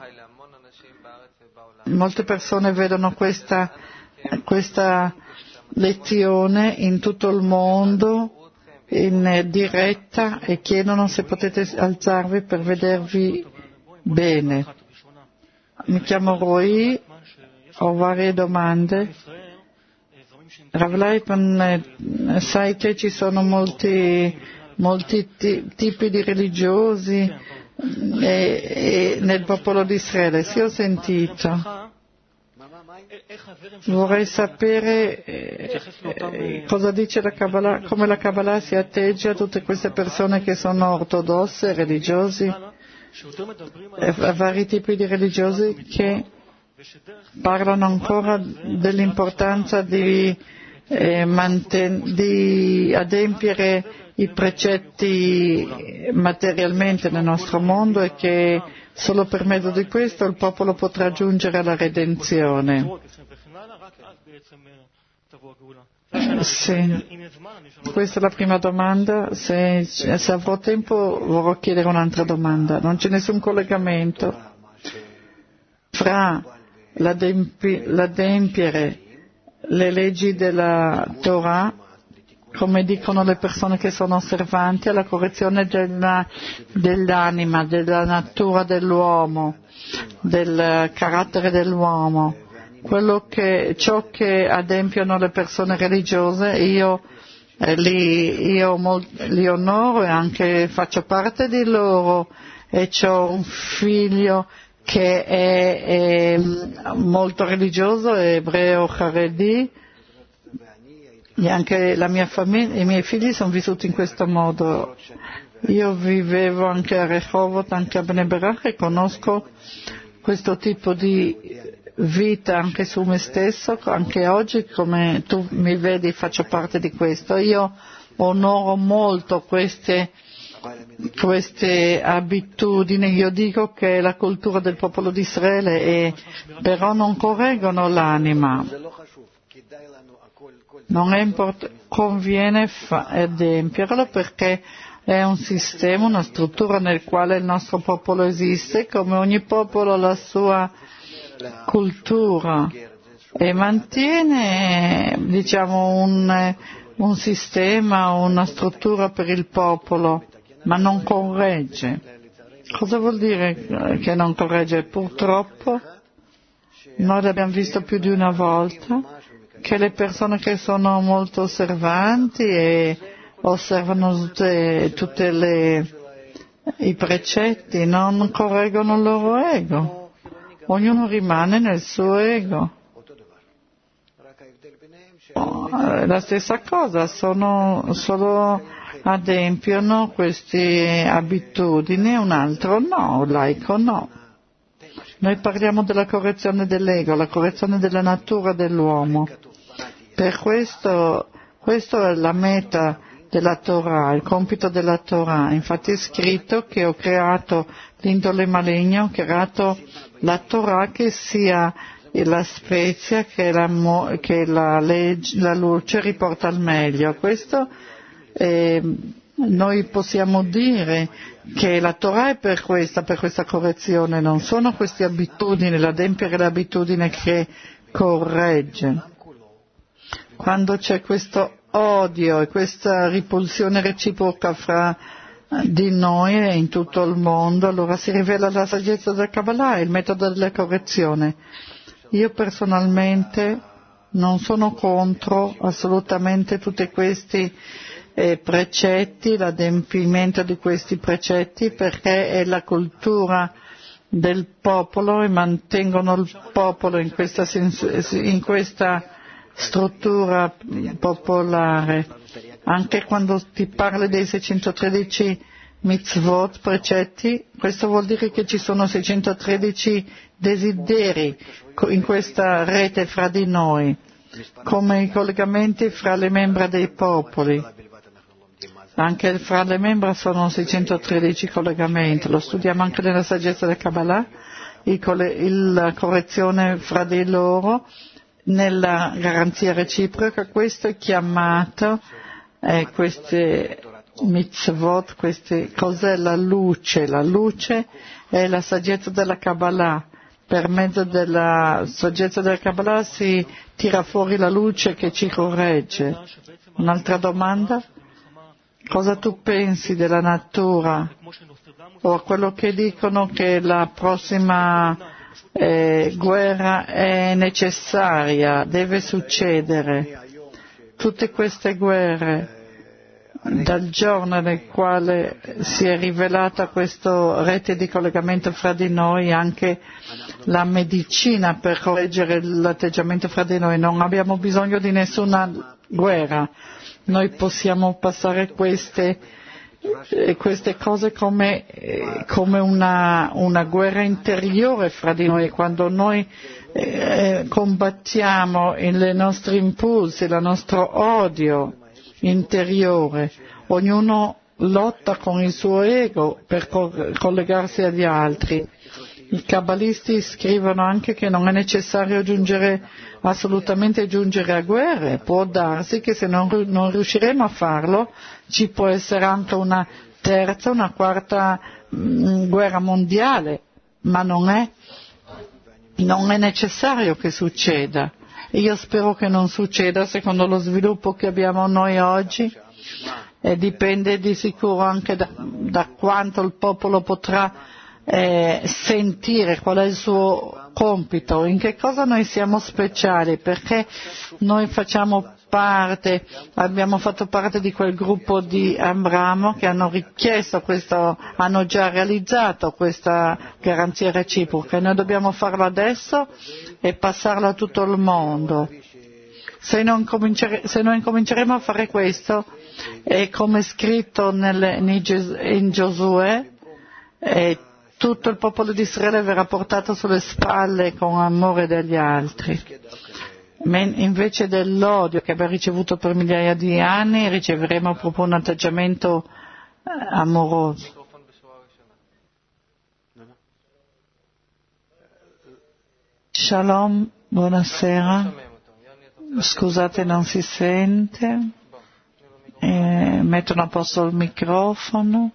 molte persone vedono questa, questa lezione in tutto il mondo in diretta e chiedono se potete alzarvi per vedervi bene. Mi chiamo Roy, ho varie domande. Rav Leitman, sai che ci sono molti, molti t- tipi di religiosi e, e nel popolo di Israele. Sì, ho sentito. Vorrei sapere eh, cosa dice la Kabbalah, come la Kabbalah si atteggia a tutte queste persone che sono ortodosse, religiosi, eh, a vari tipi di religiosi che parlano ancora dell'importanza di, eh, manten- di adempiere i precetti materialmente nel nostro mondo e che solo per mezzo di questo il popolo potrà giungere alla redenzione. Sì. Questa è la prima domanda. Se, se avrò tempo vorrò chiedere un'altra domanda. Non c'è nessun collegamento fra l'adempi- l'adempiere le leggi della Torah, come dicono le persone che sono osservanti, alla correzione della, dell'anima, della natura dell'uomo, del carattere dell'uomo. Quello che, ciò che adempiono le persone religiose, io, eh, li, io mol, li onoro e anche faccio parte di loro, e ho un figlio che è, è molto religioso, è ebreo Haredi, e anche la mia famiglia, i miei figli sono vissuti in questo modo. Io vivevo anche a Rehovot, anche a Bnei Brak, e conosco questo tipo di vita anche su me stesso, anche oggi, come tu mi vedi faccio parte di questo. Io onoro molto queste, queste abitudini, io dico che è la cultura del popolo di Israele, e però non correggono l'anima. Non è import- conviene fa- adempierlo perché è un sistema, una struttura nel quale il nostro popolo esiste, come ogni popolo ha la sua cultura e mantiene, diciamo, un, un sistema, una struttura per il popolo, ma non corregge. Cosa vuol dire che non corregge? Purtroppo noi l'abbiamo visto più di una volta che le persone che sono molto osservanti e osservano tutte, tutte le, i precetti non correggono il loro ego. Ognuno rimane nel suo ego. La stessa cosa, sono, solo adempiono queste abitudini, un altro no, un laico no. Noi parliamo della correzione dell'ego, la correzione della natura dell'uomo. Per questo, questo è la meta della Torah, il compito della Torah. Infatti è scritto che ho creato l'indole maligna, ho creato la Torah che sia la spezia che la, che la, legge, la luce riporta al meglio. Questo eh, noi possiamo dire che la Torah è per questa, per questa correzione, non sono queste abitudini, l'adempiere l'abitudine che corregge. Quando c'è questo odio e questa ripulsione reciproca fra di noi e in tutto il mondo, allora si rivela la saggezza del Kabbalah, il metodo della correzione. Io personalmente non sono contro assolutamente tutti questi eh, precetti, l'adempimento di questi precetti, perché è la cultura del popolo e mantengono il popolo in questa, in questa struttura popolare. Anche quando ti parli dei seicentotredici mitzvot, precetti, questo vuol dire che ci sono seicentotredici desideri in questa rete fra di noi, come i collegamenti fra le membra dei popoli. Anche fra le membra sono seicentotredici collegamenti, lo studiamo anche nella saggezza del Kabbalah, la correzione fra di loro, nella garanzia reciproca. Questo è chiamato, eh, queste mitzvot, queste, cos'è la luce? La luce è la saggezza della Kabbalah. Per mezzo della saggezza della Kabbalah si tira fuori la luce che ci corregge. Un'altra domanda? Cosa tu pensi della natura? O quello che dicono che la prossima eh, guerra è necessaria, deve succedere. Tutte queste guerre, dal giorno nel quale si è rivelata questa rete di collegamento fra di noi, anche la medicina per correggere l'atteggiamento fra di noi, non abbiamo bisogno di nessuna guerra. Noi possiamo passare queste, eh, queste cose come, eh, come una, una guerra interiore fra di noi, quando noi eh, combattiamo i nostri impulsi, il nostro odio interiore. Ognuno lotta con il suo ego per co- collegarsi agli altri. I kabbalisti scrivono anche che non è necessario giungere, assolutamente giungere a guerre. Può darsi che se non, non riusciremo a farlo ci può essere anche una terza, una quarta mh, guerra mondiale, ma non è, non è necessario che succeda. Io spero che non succeda secondo lo sviluppo che abbiamo noi oggi, e dipende di sicuro anche da, da quanto il popolo potrà eh, sentire qual è il suo compito, in che cosa noi siamo speciali, perché noi facciamo parte, abbiamo fatto parte di quel gruppo di Abramo che hanno richiesto questo, hanno già realizzato questa garanzia reciproca, e noi dobbiamo farlo adesso e passarla a tutto il mondo. Se non, se non incominceremo a fare questo, è come scritto nel, in Giosuè, eh, tutto il popolo di Israele verrà portato sulle spalle con amore degli altri. Invece dell'odio che abbiamo ricevuto per migliaia di anni, riceveremo proprio un atteggiamento amoroso. Shalom, buonasera. Scusate, non si sente. Eh, mettono a posto il microfono.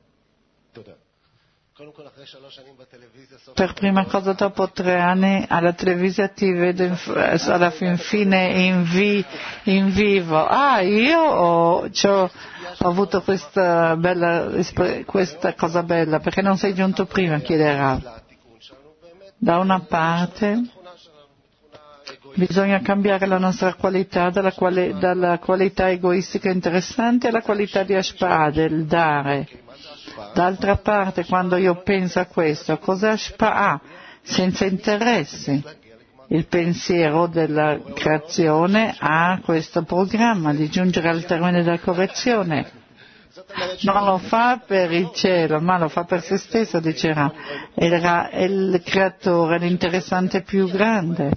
Per prima cosa, dopo tre anni alla televisione ti vedo in, alla fin fine in, vi, in vivo. Ah, io ho, ho avuto questa, bella, questa cosa bella, perché non sei giunto prima, chiederà. Da una parte bisogna cambiare la nostra qualità dalla, quali, dalla qualità egoistica interessante alla qualità di Ashpa'ah, del dare. D'altra parte, quando io penso a questo, cos'è Ashpa'ah? Senza interessi. Il pensiero della creazione ha questo programma di giungere al termine della correzione. Non lo fa per il cielo, ma lo fa per se stesso, dicerà. È il creatore, l'interessante più grande.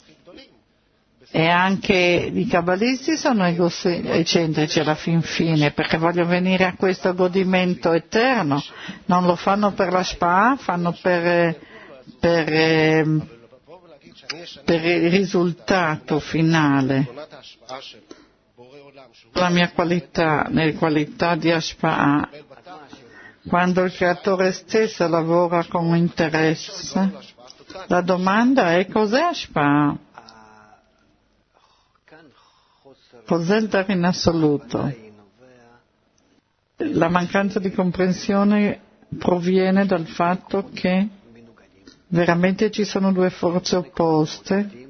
E anche i cabalisti sono egocentrici alla fin fine, perché vogliono venire a questo godimento eterno. Non lo fanno per la Shpa'ah, fanno per, per, per il risultato finale. La mia qualità, nelle qualità di Ashpa'ah, quando il creatore stesso lavora con interesse, la domanda è: cos'è Ashpa'ah? Cos'è il dare in assoluto? La mancanza di comprensione proviene dal fatto che veramente ci sono due forze opposte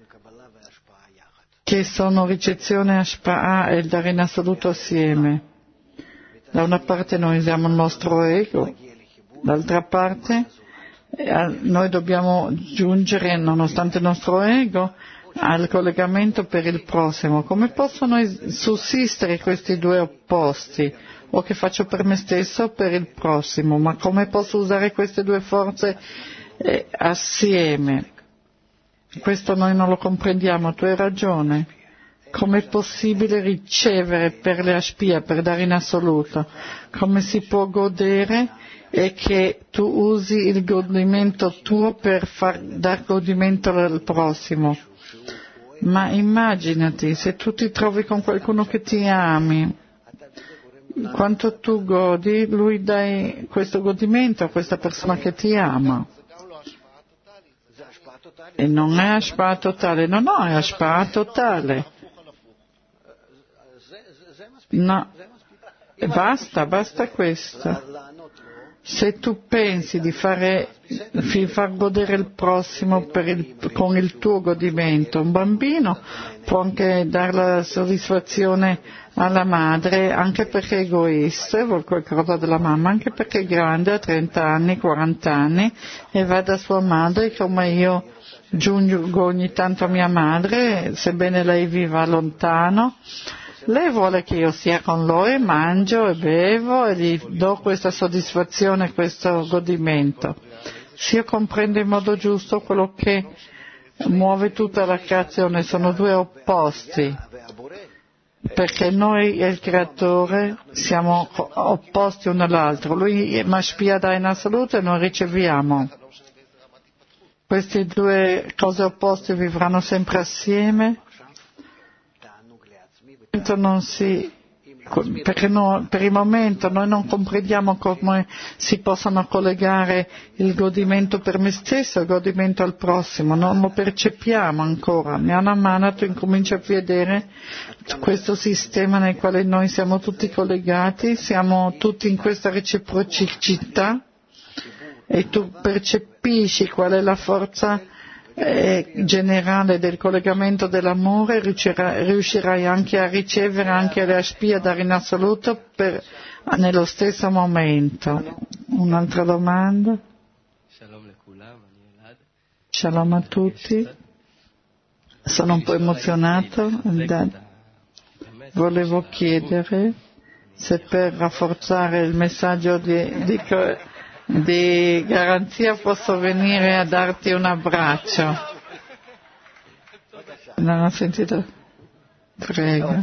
che sono ricezione Ashpa'ah e il dare in assoluto assieme. Da una parte noi usiamo il nostro ego, d'altra parte noi dobbiamo giungere, nonostante il nostro ego, al collegamento per il prossimo. Come possono sussistere questi due opposti? O che faccio per me stesso o per il prossimo? Ma come posso usare queste due forze eh, assieme? Questo noi non lo comprendiamo, tu hai ragione. Com'è possibile ricevere per le Ashpia, per dare in assoluto? Come si può godere e che tu usi il godimento tuo per far dar godimento al prossimo? Ma immaginati, se tu ti trovi con qualcuno che ti ami, quanto tu godi, lui dai questo godimento a questa persona che ti ama. E non è Ashpa'ah totale, no, no, è Ashpa'ah totale. No, basta, basta questo. Se tu pensi di fare, di far godere il prossimo per il, con il tuo godimento, un bambino può anche dare la soddisfazione alla madre, anche perché è egoista e vuole qualcosa della mamma, anche perché è grande, ha trenta anni, quaranta anni, e va da sua madre, come io giungo ogni tanto a mia madre, sebbene lei viva lontano. Lei vuole che io sia con lui, mangio e bevo e gli do questa soddisfazione, questo godimento. Se io comprendo in modo giusto quello che muove tutta la creazione, sono due opposti, perché noi e il creatore siamo opposti uno all'altro. Lui è Mashpia dà in assoluto e noi riceviamo. Queste due cose opposte vivranno sempre assieme. Non si, perché no, per il momento noi non comprendiamo come si possano collegare il godimento per me stesso e il godimento al prossimo, non lo percepiamo ancora. Mano a mano tu incominci a vedere questo sistema nel quale noi siamo tutti collegati, siamo tutti in questa reciprocità e tu percepisci qual è la forza generale del collegamento dell'amore, riuscirai anche a ricevere anche le Ashpia, dare in assoluto per, nello stesso momento. Un'altra domanda? Shalom a tutti. Sono un po' emozionato. Volevo chiedere se per rafforzare il messaggio di, di di garanzia posso venire a darti un abbraccio. Non ho sentito? Prego.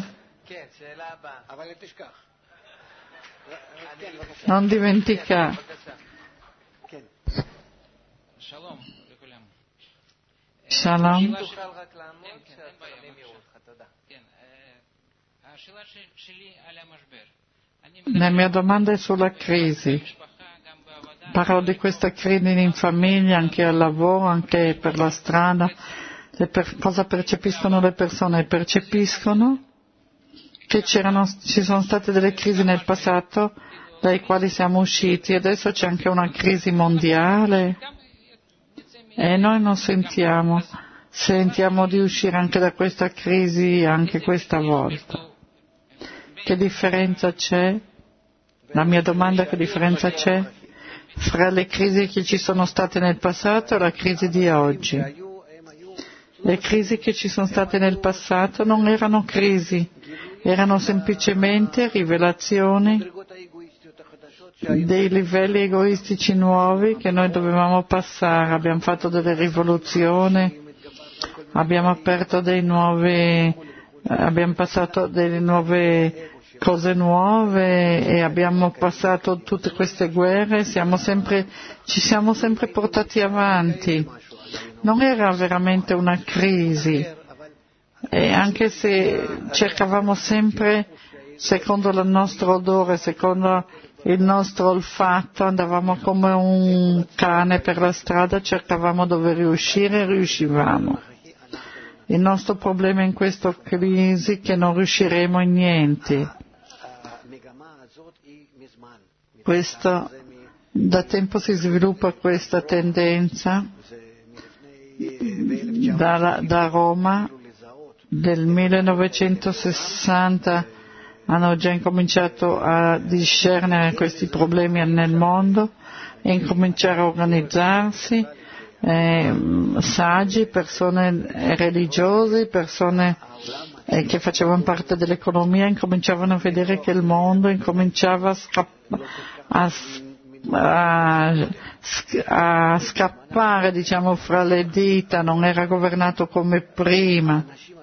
Non dimentica. Shalom. La mia domanda è sulla crisi. Parlo di questa crisi in famiglia, anche al lavoro, anche per la strada. Le per- cosa percepiscono le persone? Percepiscono che c'erano, ci sono state delle crisi nel passato dai quali siamo usciti, adesso c'è anche una crisi mondiale e noi non sentiamo, sentiamo di uscire anche da questa crisi anche questa volta. Che differenza c'è? La mia domanda è: che differenza c'è fra le crisi che ci sono state nel passato e la crisi di oggi? Le crisi che ci sono state nel passato non erano crisi, erano semplicemente rivelazioni dei livelli egoistici nuovi che noi dovevamo passare. Abbiamo fatto delle rivoluzioni, abbiamo aperto dei nuovi, abbiamo passato delle nuove cose nuove e abbiamo passato tutte queste guerre, siamo sempre, ci siamo sempre portati avanti. Non era veramente una crisi, e anche se cercavamo sempre, secondo il nostro odore, secondo il nostro olfatto, andavamo come un cane per la strada, cercavamo dove riuscire e riuscivamo. Il nostro problema in questa crisi è che non riusciremo in niente. Questo, da tempo si sviluppa questa tendenza da, da Roma del millenovecentosessanta hanno già incominciato a discernere questi problemi nel mondo e incominciare a organizzarsi, eh, saggi, persone religiose, persone eh, che facevano parte dell'economia, incominciavano a vedere che il mondo incominciava a, scapp- a, a, a scappare, diciamo, fra le dita, non era governato come prima.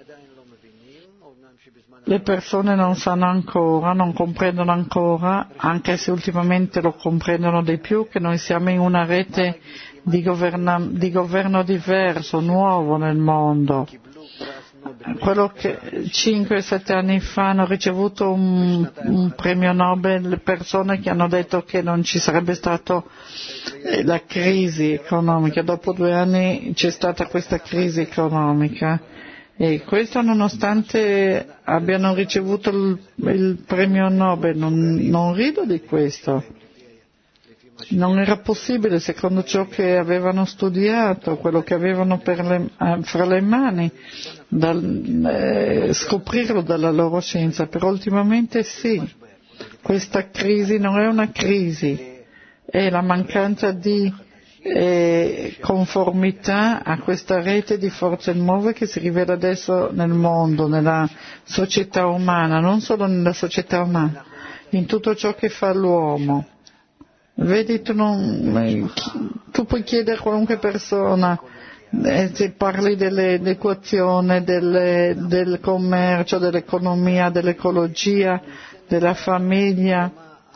Le persone non sanno ancora, non comprendono ancora, anche se ultimamente lo comprendono di più, che noi siamo in una rete di, governa- di governo diverso, nuovo nel mondo. Quello che cinque sette anni fa hanno ricevuto un, un premio Nobel persone che hanno detto che non ci sarebbe stata eh, la crisi economica. Dopo due anni c'è stata questa crisi economica. E questo nonostante abbiano ricevuto il, il premio Nobel, non, non rido di questo. Non era possibile, secondo ciò che avevano studiato, quello che avevano per le, fra le mani, dal, eh, scoprirlo dalla loro scienza, però ultimamente sì, questa crisi non è una crisi, è la mancanza di eh, conformità a questa rete di forze nuove che si rivela adesso nel mondo, nella società umana, non solo nella società umana, in tutto ciò che fa l'uomo. Vedi, tu, non, tu puoi chiedere a qualunque persona, eh, se parli dell'equazione, delle, del commercio, dell'economia, dell'ecologia, della famiglia,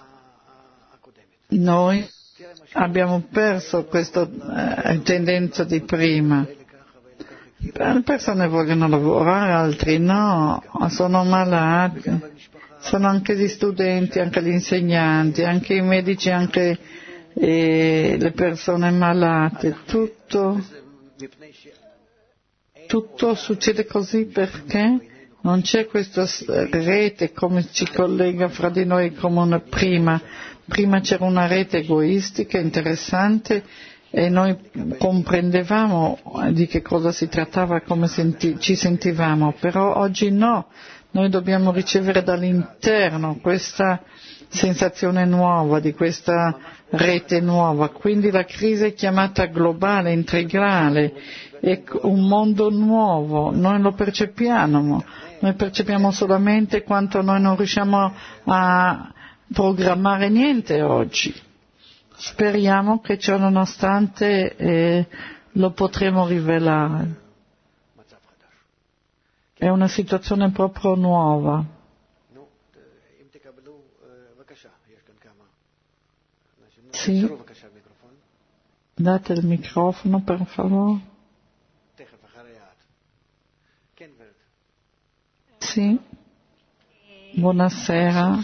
noi abbiamo perso questa eh, tendenza di prima. Le persone vogliono lavorare, altri no, sono malati. Sono anche gli studenti, anche gli insegnanti, anche i medici, anche eh, le persone malate. Tutto, tutto succede così perché non c'è questa rete come ci collega fra di noi come una prima. Prima c'era una rete egoistica, interessante, e noi comprendevamo di che cosa si trattava, come senti- ci sentivamo, però oggi no. Noi dobbiamo ricevere dall'interno questa sensazione nuova, di questa rete nuova. Quindi la crisi è chiamata globale, integrale, è un mondo nuovo. Noi lo percepiamo, noi percepiamo solamente quanto noi non riusciamo a programmare niente oggi. Speriamo che ciò nonostante eh, lo potremo rivelare. È una situazione proprio nuova. Sì. Date il microfono per favore. Sì. Buonasera.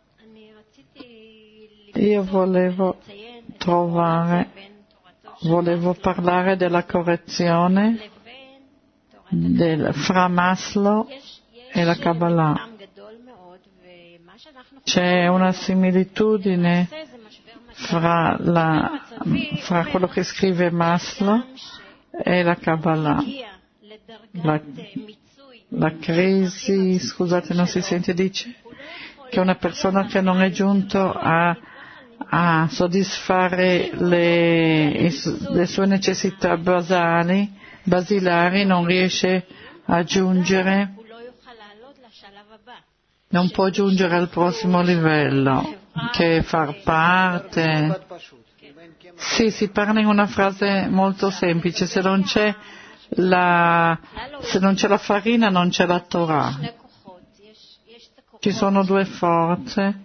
Io volevo trovare, volevo parlare della correzione del, fra Maslow e la Kabbalah. C'è una similitudine fra, la, fra quello che scrive Maslow e la Kabbalah. La, la crisi, scusate, non si sente, dice che una persona che non è giunto a, a soddisfare le, le sue necessità basali, basilari, non riesce a giungere, non può giungere al prossimo livello, che è far parte. Sì, si parla in una frase molto semplice: se non c'è la, se non c'è la farina non c'è la Torah. Ci sono due forze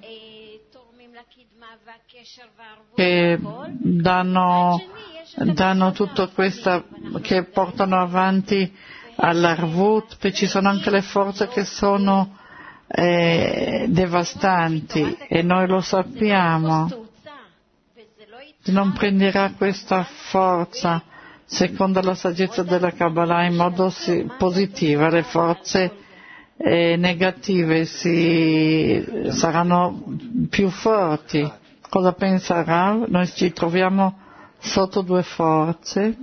che danno, danno tutto questo, che portano avanti all'arvut, poi ci sono anche le forze che sono eh, devastanti, e noi lo sappiamo. Non prenderà questa forza, secondo la saggezza della Kabbalah, in modo si, positivo. Le forze eh, negative si, saranno più forti. Cosa pensa Rav? Noi ci troviamo sotto due forze.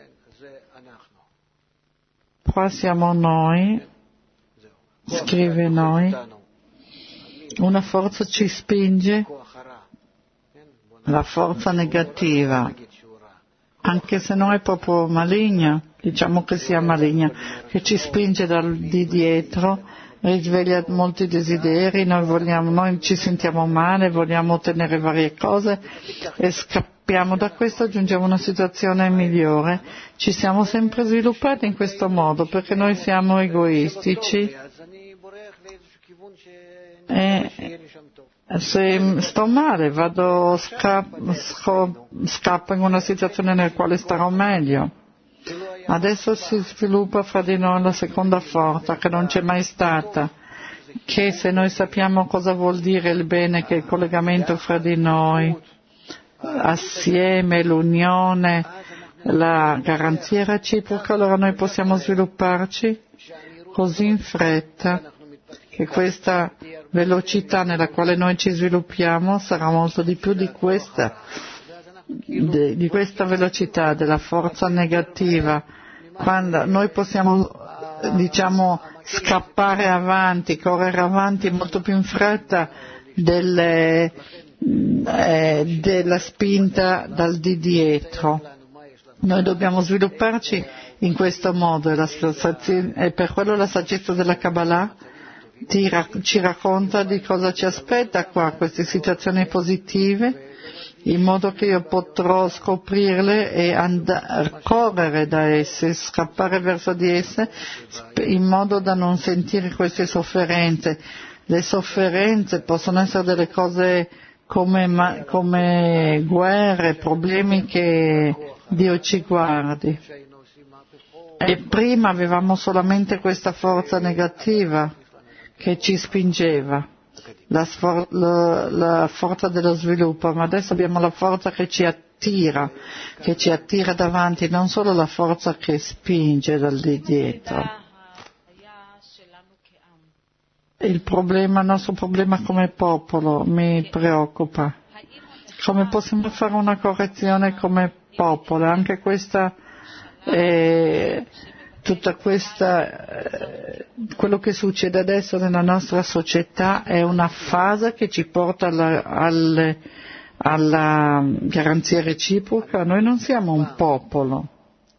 Qua siamo noi, scrive noi. Una forza ci spinge, la forza negativa, anche se non è proprio maligna, diciamo che sia maligna, che ci spinge dal, di dietro, risveglia molti desideri, noi vogliamo, noi ci sentiamo male, vogliamo ottenere varie cose e scappiamo da questo, giungiamo a una situazione migliore. Ci siamo sempre sviluppati in questo modo perché noi siamo egoistici e se sto male vado, scappo, scappo in una situazione nella quale starò meglio. Adesso si sviluppa fra di noi la seconda forza che non c'è mai stata, che se noi sappiamo cosa vuol dire il bene, che è il collegamento fra di noi, assieme, l'unione, la garanzia reciproca, allora noi possiamo svilupparci così in fretta che questa velocità nella quale noi ci sviluppiamo sarà molto di più di questa, di, di questa velocità della forza negativa. Quando noi possiamo, diciamo, scappare avanti, correre avanti molto più in fretta delle, eh, della spinta dal di dietro. Noi dobbiamo svilupparci in questo modo, e, la, e per quello la saggezza della Kabbalah Ti, ci racconta di cosa ci aspetta qua, queste situazioni positive, in modo che io potrò scoprirle e andare, correre da esse, scappare verso di esse, in modo da non sentire queste sofferenze. Le sofferenze possono essere delle cose come, come guerre, problemi che Dio ci guardi. E prima avevamo solamente questa forza negativa che ci spingeva, la, sfor- la, la forza dello sviluppo, ma adesso abbiamo la forza che ci attira, che ci attira davanti, non solo la forza che spinge dal di dietro. Il problema, il nostro problema come popolo mi preoccupa. Come possiamo fare una correzione come popolo? Anche questa eh, tutta questa, eh, quello che succede adesso nella nostra società è una fase che ci porta alla, alle, alla garanzia reciproca. Noi non siamo un popolo.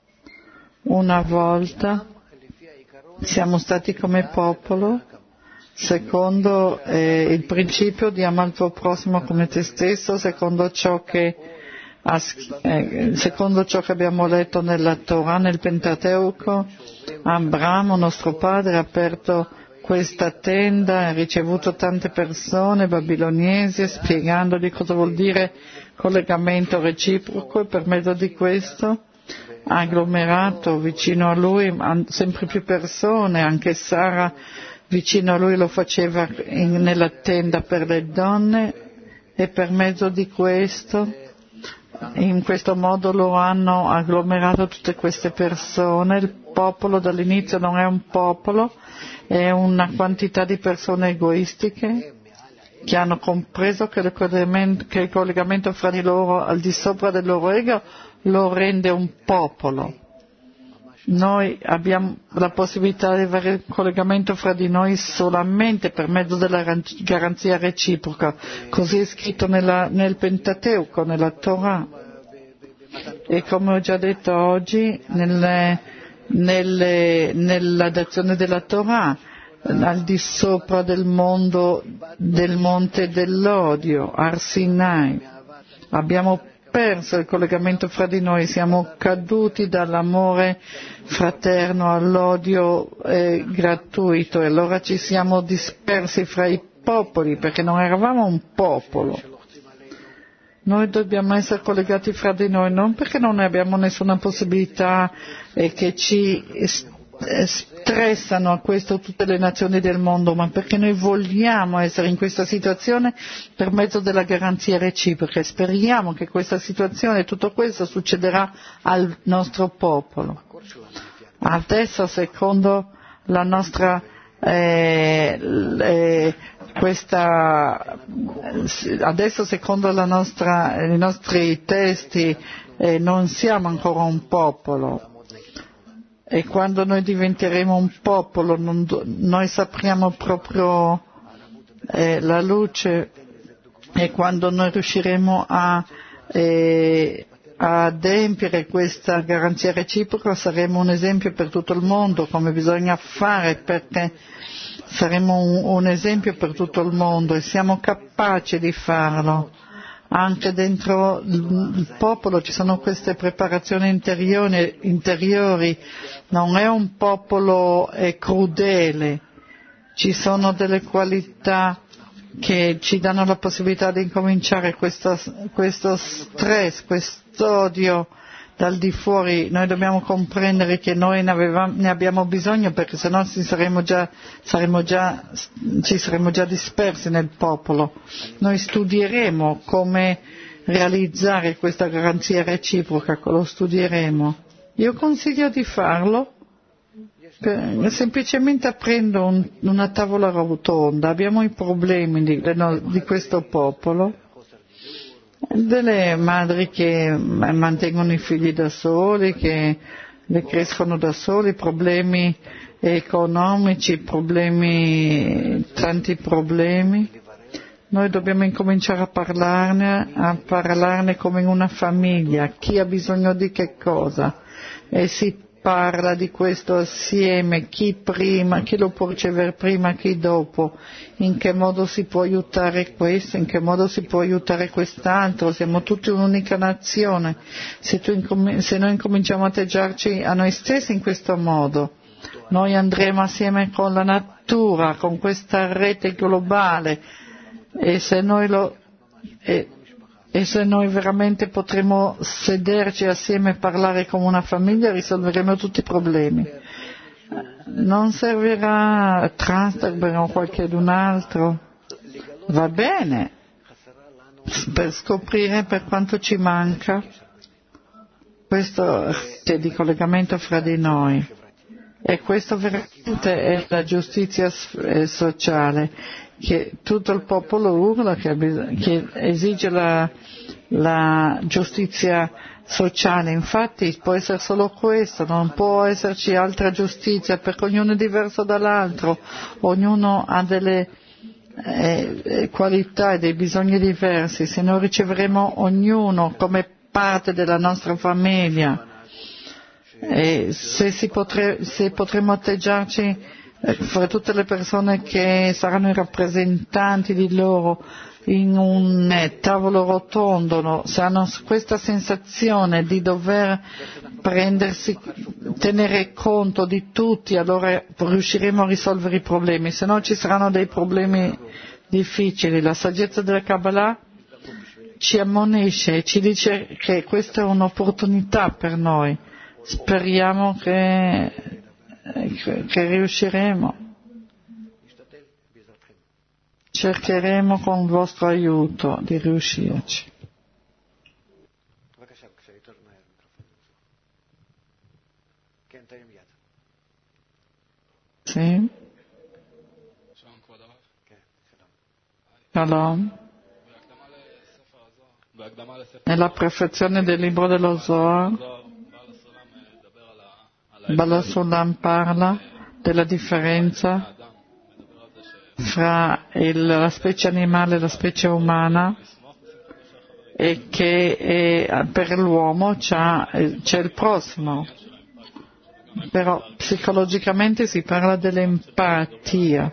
Una volta siamo stati come popolo secondo eh, il principio di ama il tuo prossimo come te stesso, secondo ciò che, eh, secondo ciò che abbiamo letto nella Torah, nel Pentateuco. Abramo, nostro padre, ha aperto questa tenda, ha ricevuto tante persone babilonesi, spiegandogli cosa vuol dire collegamento reciproco, e per mezzo di questo ha agglomerato vicino a lui sempre più persone. Anche Sara vicino a lui lo faceva in, nella tenda per le donne, e per mezzo di questo, in questo modo lo hanno agglomerato tutte queste persone. Il popolo dall'inizio non è un popolo, è una quantità di persone egoistiche che hanno compreso che il collegamento, che il collegamento fra di loro, al di sopra del loro ego, lo rende un popolo. Noi abbiamo la possibilità di avere il collegamento fra di noi solamente per mezzo della garanzia reciproca, così è scritto nella, nel Pentateuco, nella Torah. E come ho già detto oggi, nelle, nelle, nella dazione della Torah, al di sopra del mondo del monte dell'odio, Har Sinai, abbiamo perso il collegamento fra di noi, siamo caduti dall'amore fraterno all'odio eh, gratuito, e allora ci siamo dispersi fra i popoli perché non eravamo un popolo. Noi dobbiamo essere collegati fra di noi, non perché non ne abbiamo nessuna possibilità e che ci stressano a questo tutte le nazioni del mondo, ma perché noi vogliamo essere in questa situazione per mezzo della garanzia reciproca, e speriamo che questa situazione, tutto questo succederà al nostro popolo. Adesso, secondo la nostra eh, eh, questa adesso secondo la nostra, i nostri testi eh, non siamo ancora un popolo. E quando noi diventeremo un popolo, non, noi sapremo proprio eh, la luce, e quando noi riusciremo a, eh, a adempiere questa garanzia reciproca, saremo un esempio per tutto il mondo, come bisogna fare, perché saremo un, un esempio per tutto il mondo, e siamo capaci di farlo. Anche dentro il popolo ci sono queste preparazioni interiori, interiori. Non è un popolo eh, crudele, ci sono delle qualità che ci danno la possibilità di incominciare questo, questo stress, quest'odio dal di fuori. Noi dobbiamo comprendere che noi ne, avevamo, ne abbiamo bisogno, perché sennò ci saremmo già, saremmo già, ci saremmo già dispersi nel popolo. Noi studieremo come realizzare questa garanzia reciproca, lo studieremo. Io consiglio di farlo, per, semplicemente aprendo un, una tavola rotonda. Abbiamo i problemi di, di questo popolo, delle madri che mantengono i figli da soli, che li crescono da soli, problemi economici, problemi, tanti problemi. Noi dobbiamo incominciare a parlarne, a parlarne come in una famiglia, chi ha bisogno di che cosa, e si parla di questo assieme, chi prima, chi lo può ricevere prima, chi dopo, in che modo si può aiutare questo, in che modo si può aiutare quest'altro. Siamo tutti un'unica nazione. Se, tu incom- se noi incominciamo a atteggiarci a noi stessi in questo modo, noi andremo assieme con la natura, con questa rete globale, e se noi lo e, e se noi veramente potremo sederci assieme e parlare come una famiglia, risolveremo tutti i problemi. Non servirà Transterberg o qualcun altro, va bene, per scoprire per quanto ci manca questo di collegamento fra di noi. E questo veramente è la giustizia sociale, che tutto il popolo urla, che, che esige la, la giustizia sociale. Infatti può essere solo questo, non può esserci altra giustizia, perché ognuno è diverso dall'altro, ognuno ha delle eh, qualità e dei bisogni diversi. Se noi riceveremo ognuno come parte della nostra famiglia, e se, si potre, se potremo atteggiarci fra tutte le persone che saranno i rappresentanti di loro in un eh, tavolo rotondo, no? Se hanno questa sensazione di dover prendersi, tenere conto di tutti, allora riusciremo a risolvere i problemi, se no ci saranno dei problemi difficili. La saggezza della Kabbalah ci ammonisce, ci dice che questa è un'opportunità per noi. Speriamo che, che, che riusciremo. Cercheremo con il vostro aiuto di riuscirci. Sì? Shalom. Nella perfezione del libro dello Zohar, Baal Sulam parla della differenza fra il, la specie animale e la specie umana, e che è, per l'uomo c'è, c'è il prossimo, però psicologicamente si parla dell'empatia,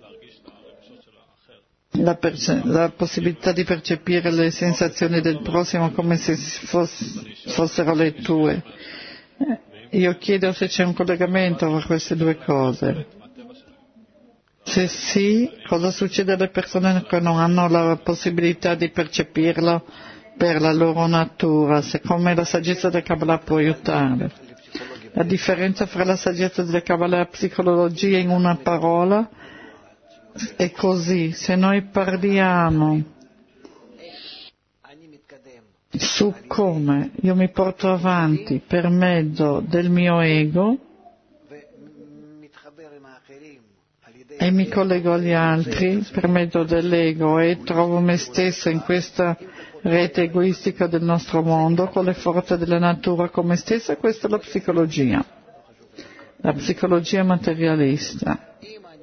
la, perce- la possibilità di percepire le sensazioni del prossimo come se foss- fossero le tue. Io chiedo se c'è un collegamento tra queste due cose. Se sì, cosa succede alle persone che non hanno la possibilità di percepirlo per la loro natura, se come la saggezza del Kabbalah può aiutarle? La differenza fra la saggezza della Kabbalah e la psicologia in una parola è così: se noi parliamo su come io mi porto avanti per mezzo del mio ego e mi collego agli altri per mezzo dell'ego e trovo me stesso in questa rete egoistica del nostro mondo con le forze della natura come stessa, questa è la psicologia, la psicologia materialista.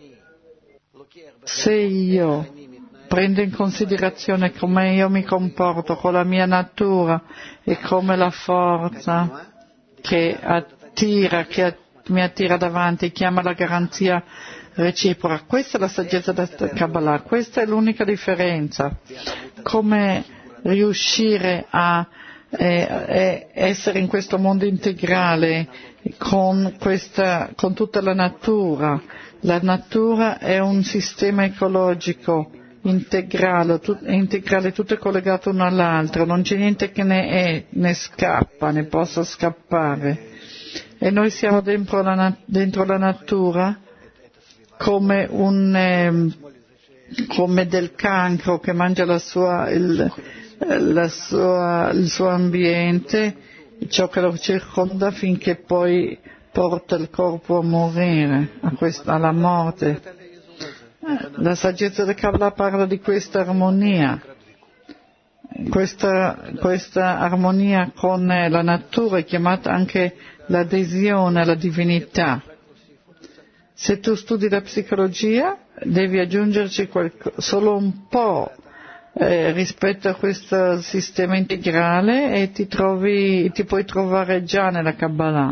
Se io prendo in considerazione come io mi comporto con la mia natura e come la forza che attira, che att- mi attira davanti, chiama la garanzia reciproca, questa è la saggezza della Kabbalah, questa è l'unica differenza. Come riuscire a eh, essere in questo mondo integrale con, questa, con tutta la natura. La natura è un sistema ecologico integrale, tut, è integrale, tutto è collegato uno all'altro, non c'è niente che ne è, ne scappa, ne possa scappare. E noi siamo dentro la, dentro la natura come un eh, come del cancro che mangia la sua, il, la sua, il suo ambiente, ciò che lo circonda, finché poi porta il corpo a morire, a questa, alla morte. La saggezza del Kabbalah parla di questa armonia, questa, questa armonia con la natura è chiamata anche l'adesione alla divinità. Se tu studi la psicologia devi aggiungerci qualco, solo un po' eh, rispetto a questo sistema integrale e ti trovi, ti puoi trovare già nella Kabbalah.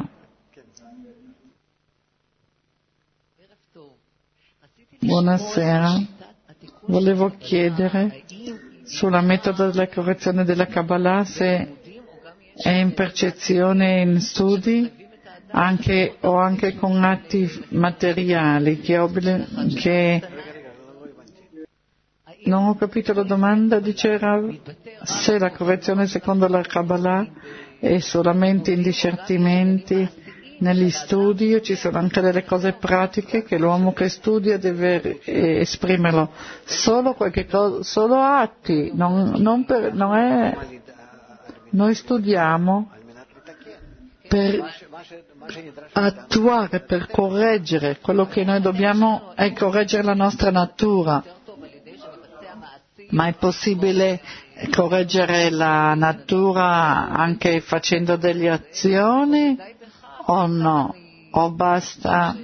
Buonasera, volevo chiedere sulla metodo della correzione della Kabbalah se è in percezione e in studi anche, o anche con atti materiali che, obli- che non ho capito la domanda, diceva se la correzione secondo la Kabbalah è solamente in discernimenti negli studi o ci sono anche delle cose pratiche che l'uomo che studia deve eh, esprimerlo, solo qualche cosa, solo atti, non, non, per, non è, noi studiamo per attuare, per correggere, quello che noi dobbiamo è correggere la nostra natura, ma è possibile correggere la natura anche facendo delle azioni o no? O basta?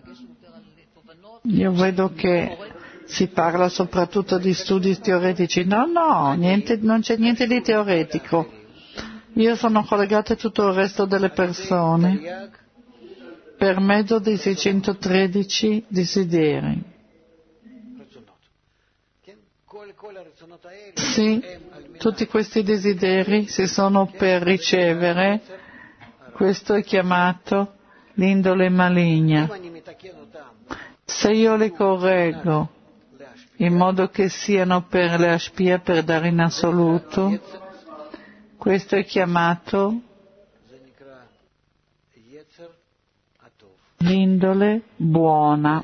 Io vedo che si parla soprattutto di studi teoretici. No, no, niente, non c'è niente di teoretico. Io sono collegata a tutto il resto delle persone per mezzo dei seicentotredici desideri. Sì, tutti questi desideri si sono per ricevere, questo è chiamato l'indole maligna. Se io li correggo in modo che siano per le aspie, per dare in assoluto, questo è chiamato l'indole buona,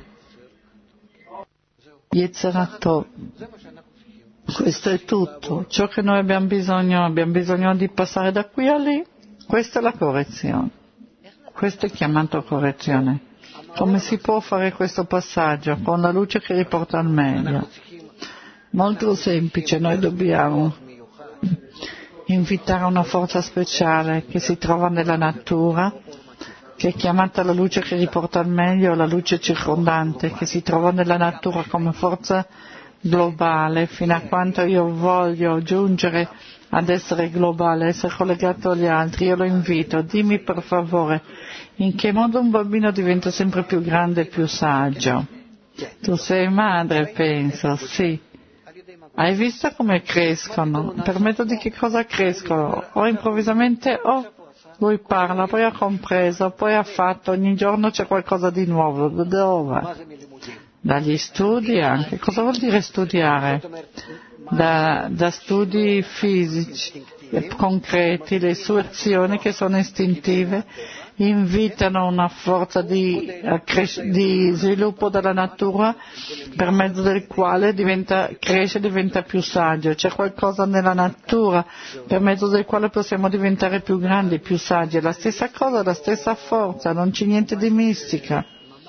Yetzer Hatov. Questo è tutto. Ciò che noi abbiamo bisogno, abbiamo bisogno di passare da qui a lì, questa è la correzione. Questo è chiamato correzione. Come si può fare questo passaggio? Con la luce che riporta al meglio. Molto semplice, noi dobbiamo invitare una forza speciale che si trova nella natura, che è chiamata la luce che riporta al meglio, la luce circondante, che si trova nella natura come forza globale. Fino a quanto io voglio giungere ad essere globale, essere collegato agli altri, io lo invito, dimmi per favore, in che modo un bambino diventa sempre più grande e più saggio? Tu sei madre, penso, sì. Hai visto come crescono? Per mezzo di che cosa crescono? O improvvisamente, oh, lui parla, poi ha compreso, poi ha fatto, ogni giorno c'è qualcosa di nuovo. Da dove? Dagli studi anche. Cosa vuol dire studiare? Da, da studi fisici, concreti, le sue azioni che sono istintive invitano una forza di, di sviluppo della natura per mezzo del quale diventa, cresce e diventa più saggio. C'è qualcosa nella natura per mezzo del quale possiamo diventare più grandi, più saggi. È la stessa cosa, la stessa forza, non c'è niente di mistica.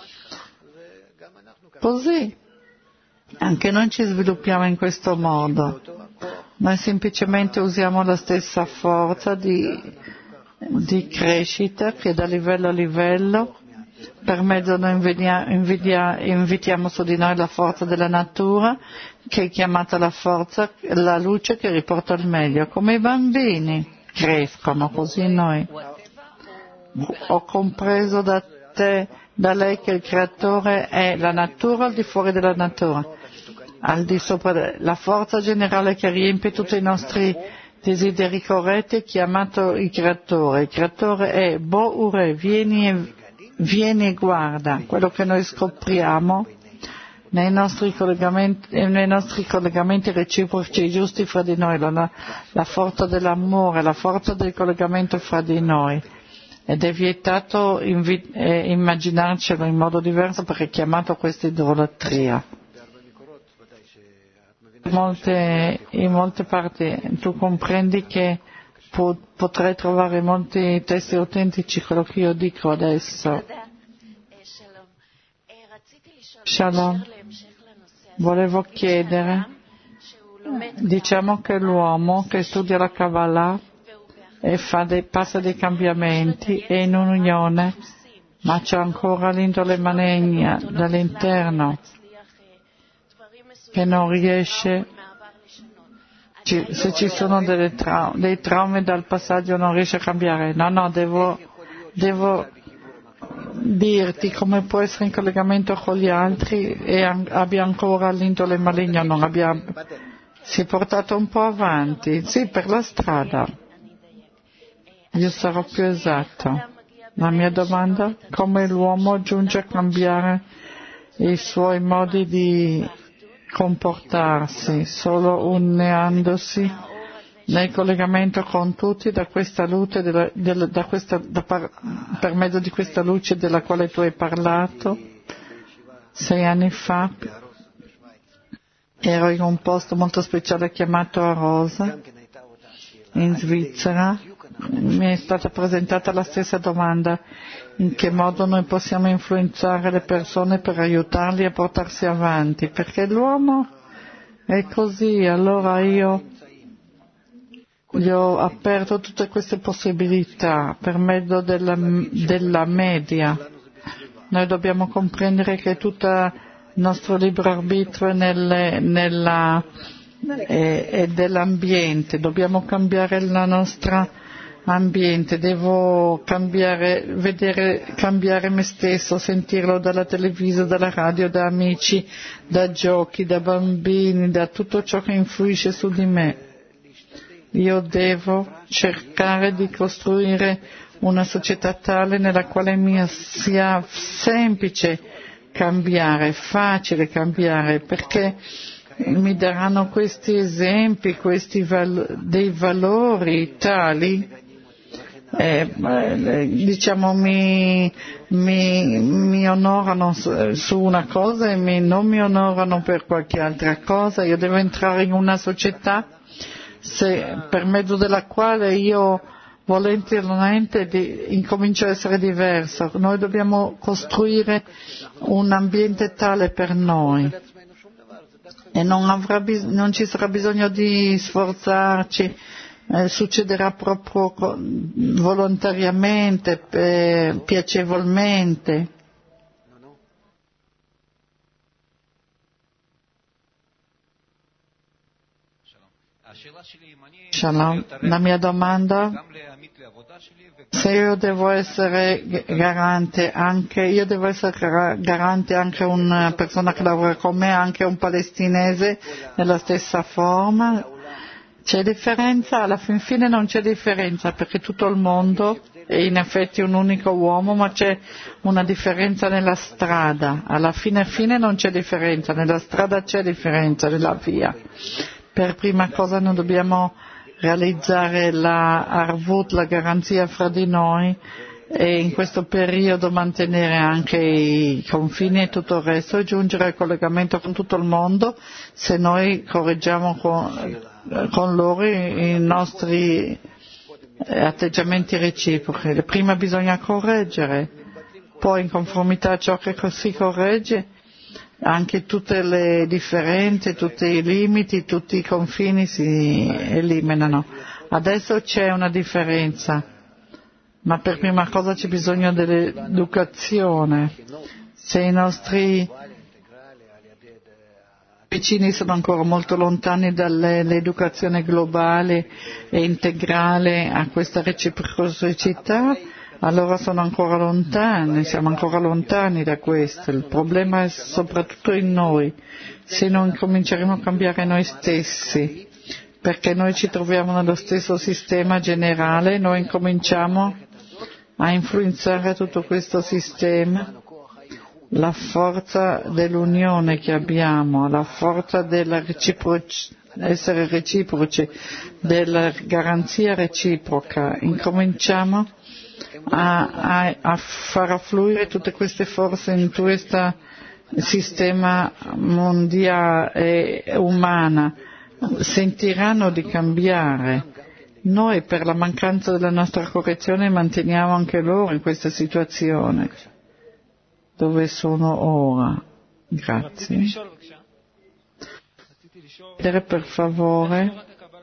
Così anche noi ci sviluppiamo in questo modo. Noi semplicemente usiamo la stessa forza di di crescita che da livello a livello, per mezzo noi invidia, invidia, invitiamo su di noi la forza della natura, che è chiamata la forza, la luce che riporta il meglio. Come i bambini crescono, così noi. Ho compreso da te, da lei, che il creatore è la natura al di fuori della natura, al di sopra, la forza generale che riempie tutti i nostri desideri corretti è chiamato il creatore. Il creatore è Bo Ure, vieni e, vieni e guarda. Quello che noi scopriamo nei nostri collegamenti, nei nostri collegamenti reciproci giusti fra di noi, la, la forza dell'amore, la forza del collegamento fra di noi. Ed è vietato invi- eh, immaginarcelo in modo diverso perché è chiamato questa idolatria. Molte, in molte parti tu comprendi che po- potrei trovare molti testi autentici quello che io dico adesso. Shalom, volevo chiedere, diciamo che l'uomo che studia la Kabbalah e fa dei, passa dei cambiamenti è in un'unione, ma c'è ancora l'indole maligna dall'interno che non riesce, se ci sono delle trau- dei traumi dal passaggio non riesce a cambiare. No, no, devo, devo dirti come può essere in collegamento con gli altri e an- abbia ancora l'indole maligna, non abbia, si è portato un po' avanti, sì, per la strada. Io sarò più esatto. La mia domanda, come l'uomo giunge a cambiare i suoi modi di comportarsi, solo unendosi nel collegamento con tutti da questa luce, della, della, da questa, da par, per mezzo di questa luce della quale tu hai parlato. Sei anni fa ero in un posto molto speciale chiamato Arosa, in Svizzera. Mi è stata presentata la stessa domanda: in che modo noi possiamo influenzare le persone per aiutarli a portarsi avanti? Perché l'uomo è così, allora io gli ho aperto tutte queste possibilità per mezzo della, della media. Noi dobbiamo comprendere che tutto il nostro libero arbitrio è nelle, nella, è, è dell'ambiente, dobbiamo cambiare la nostra ambiente, devo cambiare, vedere cambiare me stesso, sentirlo dalla televisione, dalla radio, da amici, da giochi, da bambini, da tutto ciò che influisce su di me. Io devo cercare di costruire una società tale nella quale mi sia semplice cambiare, facile cambiare, perché mi daranno questi esempi, questi val- dei valori tali, eh, diciamo mi, mi, mi onorano su, su una cosa e mi, non mi onorano per qualche altra cosa. Io devo entrare in una società se, per mezzo della quale io volontariamente di, incomincio a essere diverso. Noi dobbiamo costruire un ambiente tale per noi e non, avrà bis- non ci sarà bisogno di sforzarci, eh, succederà proprio co- volontariamente, eh, piacevolmente. Shalom. La mia domanda, se io devo essere garante anche, io devo essere garante anche una persona che lavora con me, anche un palestinese nella stessa forma? C'è differenza? Alla fin fine non c'è differenza, perché tutto il mondo è in effetti un unico uomo, ma c'è una differenza nella strada. Alla fine fine non c'è differenza, nella strada c'è differenza, nella via. Per prima cosa noi dobbiamo realizzare la arvut, la garanzia fra di noi, e in questo periodo mantenere anche i confini e tutto il resto e giungere al collegamento con tutto il mondo se noi correggiamo con, con loro i nostri atteggiamenti reciproci. Prima bisogna correggere, poi in conformità a ciò che si corregge anche tutte le differenze, tutti i limiti, tutti i confini si eliminano. Adesso c'è una differenza, ma per prima cosa c'è bisogno dell'educazione. Se i nostri vicini sono ancora molto lontani dall'educazione globale e integrale a questa reciprocità, allora sono ancora lontani, siamo ancora lontani da questo. Il problema è soprattutto in noi, se non cominceremo a cambiare noi stessi, perché noi ci troviamo nello stesso sistema generale, noi incominciamo a influenzare tutto questo sistema. La forza dell'unione che abbiamo, la forza della reciproc- essere reciproci, della garanzia reciproca, incominciamo a, a, a far affluire tutte queste forze in questo sistema mondiale e umano, sentiranno di cambiare. Noi per la mancanza della nostra correzione manteniamo anche loro in questa situazione dove sono ora. Grazie. Chiedere per favore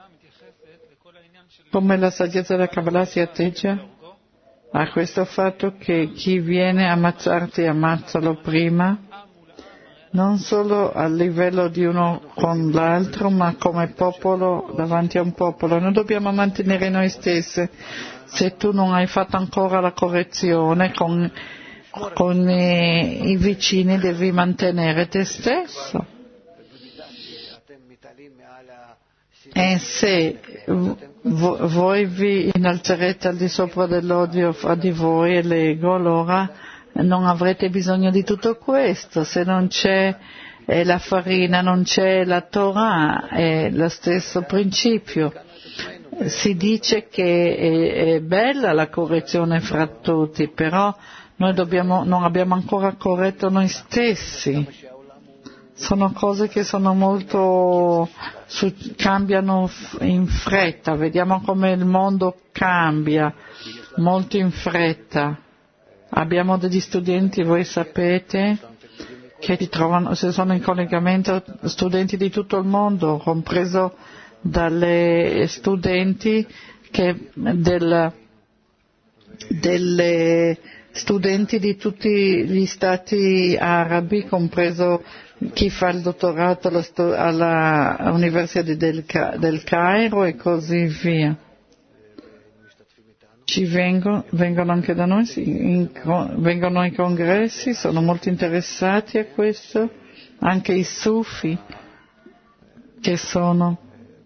come la saggezza della Kabbalah si atteggia a questo fatto che chi viene a ammazzarti ammazzalo prima, non solo a livello di uno con l'altro, ma come popolo davanti a un popolo. Noi dobbiamo mantenere noi stessi. Se tu non hai fatto ancora la correzione con, con i, i vicini, devi mantenere te stesso. E se voi vi innalzerete al di sopra dell'odio fra di voi e l'ego, allora non avrete bisogno di tutto questo. Se non c'è eh, la farina, non c'è la Torah, è lo stesso principio. Si dice che è, è bella la correzione fra tutti, però noi dobbiamo, non abbiamo ancora corretto noi stessi. Sono cose che sono molto, su, cambiano in fretta, vediamo come il mondo cambia, molto in fretta. Abbiamo degli studenti, voi sapete, che si trovano, se sono in collegamento, studenti di tutto il mondo, compreso dalle studenti che del, delle studenti di tutti gli stati arabi, compreso chi fa il dottorato alla, alla Università del, del Cairo e così via. ci vengono, vengono anche da noi, in, vengono ai congressi, sono molto interessati a questo, anche i sufi che sono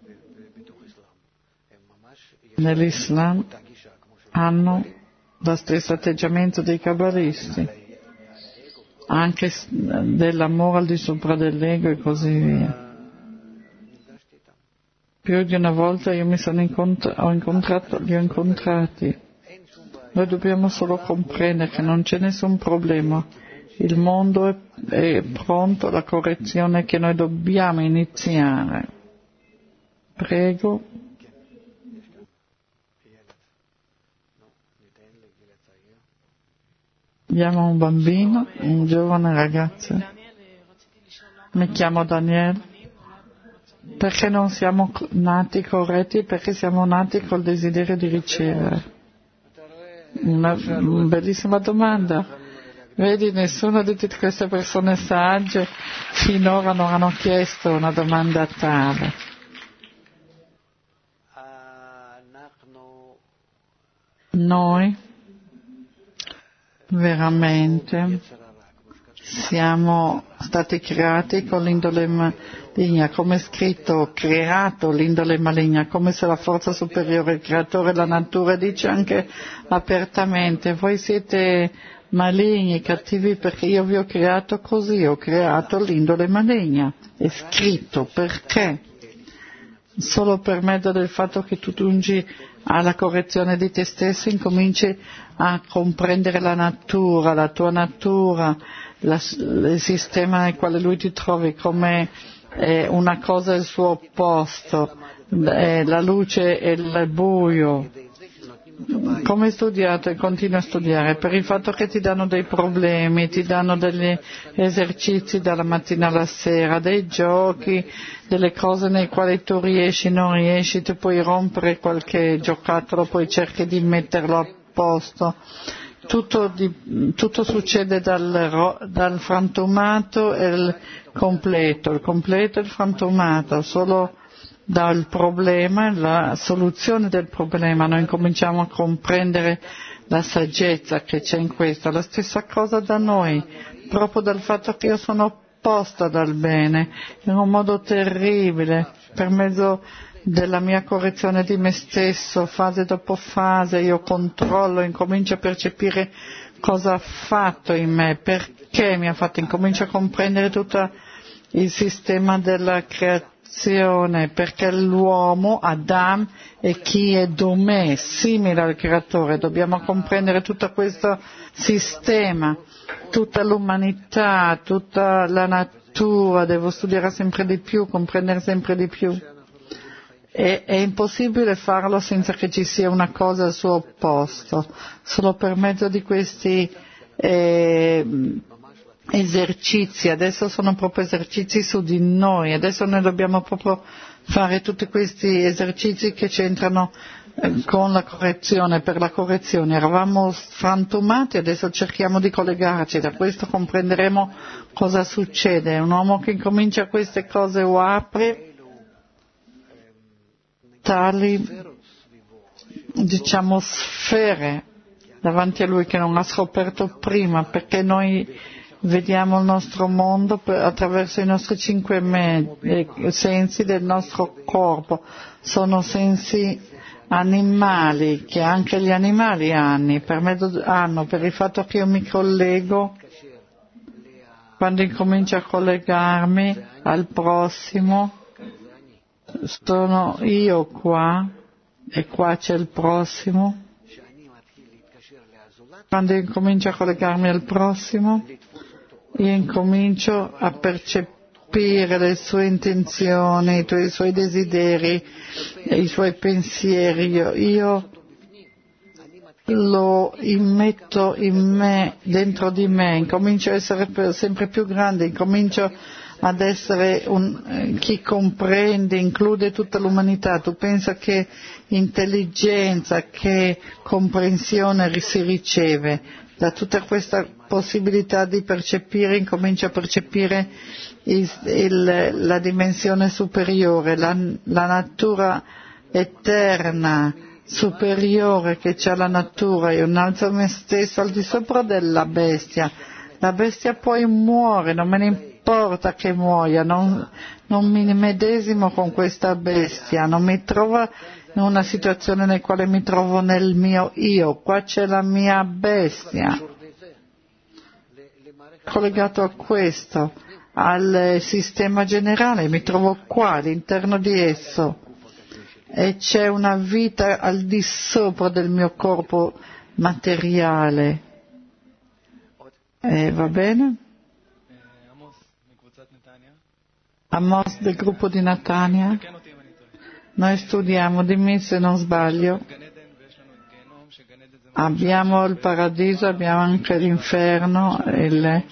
nell'Islam hanno lo stesso atteggiamento dei kabbalisti, anche dell'amore al di sopra dell'ego e così via. Più di una volta io mi sono incontr- ho incontrato, li ho incontrati. Noi dobbiamo solo comprendere che non c'è nessun problema. Il mondo è, è pronto alla correzione che noi dobbiamo iniziare. Prego. Abbiamo un bambino, un giovane ragazzo. Mi chiamo Daniele. Perché non siamo nati corretti? Perché siamo nati col desiderio di ricevere. Una, una bellissima domanda. Vedi, nessuna di tutte queste persone sagge finora non hanno chiesto una domanda tale. Noi veramente siamo stati creati con l'indole maligna, come è scritto, creato l'indole maligna, come se la forza superiore, il creatore, la natura dice anche apertamente, voi siete maligni, cattivi perché io vi ho creato così, ho creato l'indole maligna, è scritto, perché? Solo per mezzo del fatto che tu giungi alla correzione di te stesso, incominci a comprendere la natura, la tua natura, la, il sistema nel quale lui ti trovi, come eh, una cosa è il suo opposto, eh, la luce e il buio. Come hai studiato e continui a studiare? Per il fatto che ti danno dei problemi, ti danno degli esercizi dalla mattina alla sera, dei giochi, delle cose nei quali tu riesci, non riesci, tu puoi rompere qualche giocattolo, poi cerchi di metterlo a posto. Tutto, di, tutto succede dal, dal frantumato e il completo, il completo e il frantumato, solo dal problema, la soluzione del problema, noi incominciamo a comprendere la saggezza che c'è in questo. La stessa cosa da noi, proprio dal fatto che io sono opposta dal bene, in un modo terribile, per mezzo della mia correzione di me stesso, fase dopo fase, io controllo, incomincio a percepire cosa ha fatto in me, perché mi ha fatto, incomincio a comprendere tutto il sistema della creazione, perché l'uomo, Adam, è chi è domè, simile al creatore. Dobbiamo comprendere tutto questo sistema, tutta l'umanità, tutta la natura, devo studiare sempre di più, comprendere sempre di più. E, è impossibile farlo senza che ci sia una cosa al suo opposto, solo per mezzo di questi eh, esercizi. Adesso sono proprio esercizi su di noi, adesso noi dobbiamo proprio fare tutti questi esercizi che c'entrano eh, con la correzione, per la correzione. Eravamo frantumati, adesso cerchiamo di collegarci, da questo comprenderemo cosa succede. Un uomo che incomincia queste cose o apre tali, diciamo, sfere davanti a lui che non ha scoperto prima, perché noi vediamo il nostro mondo attraverso i nostri cinque me- sensi del nostro corpo. Sono sensi animali che anche gli animali hanno per, mezzo, hanno, per il fatto che io mi collego, quando incomincio a collegarmi al prossimo, sono io qua e qua c'è il prossimo. Quando incomincio a collegarmi al prossimo, io incomincio a percepire le sue intenzioni, i suoi desideri, i suoi pensieri. Io, io lo immetto in me, dentro di me, incomincio a essere sempre più grande, incomincio ad essere un, chi comprende, include tutta l'umanità. Tu pensa che intelligenza, che comprensione si riceve da tutta questa possibilità di percepire, incomincia a percepire il, il, la dimensione superiore, la, la natura eterna, superiore che c'è la natura, io innalzo me stesso al di sopra della bestia. La bestia poi muore, non me ne importa che muoia, non, non mi medesimo con questa bestia, non mi trovo in una situazione nella quale mi trovo nel mio io, qua c'è la mia bestia. Collegato a questo, al sistema generale, mi trovo qua, all'interno di esso, e c'è una vita al di sopra del mio corpo materiale. Eh, va bene? Amos del gruppo di Natania. Noi studiamo, dimmi se non sbaglio, abbiamo il paradiso, abbiamo anche l'inferno, il,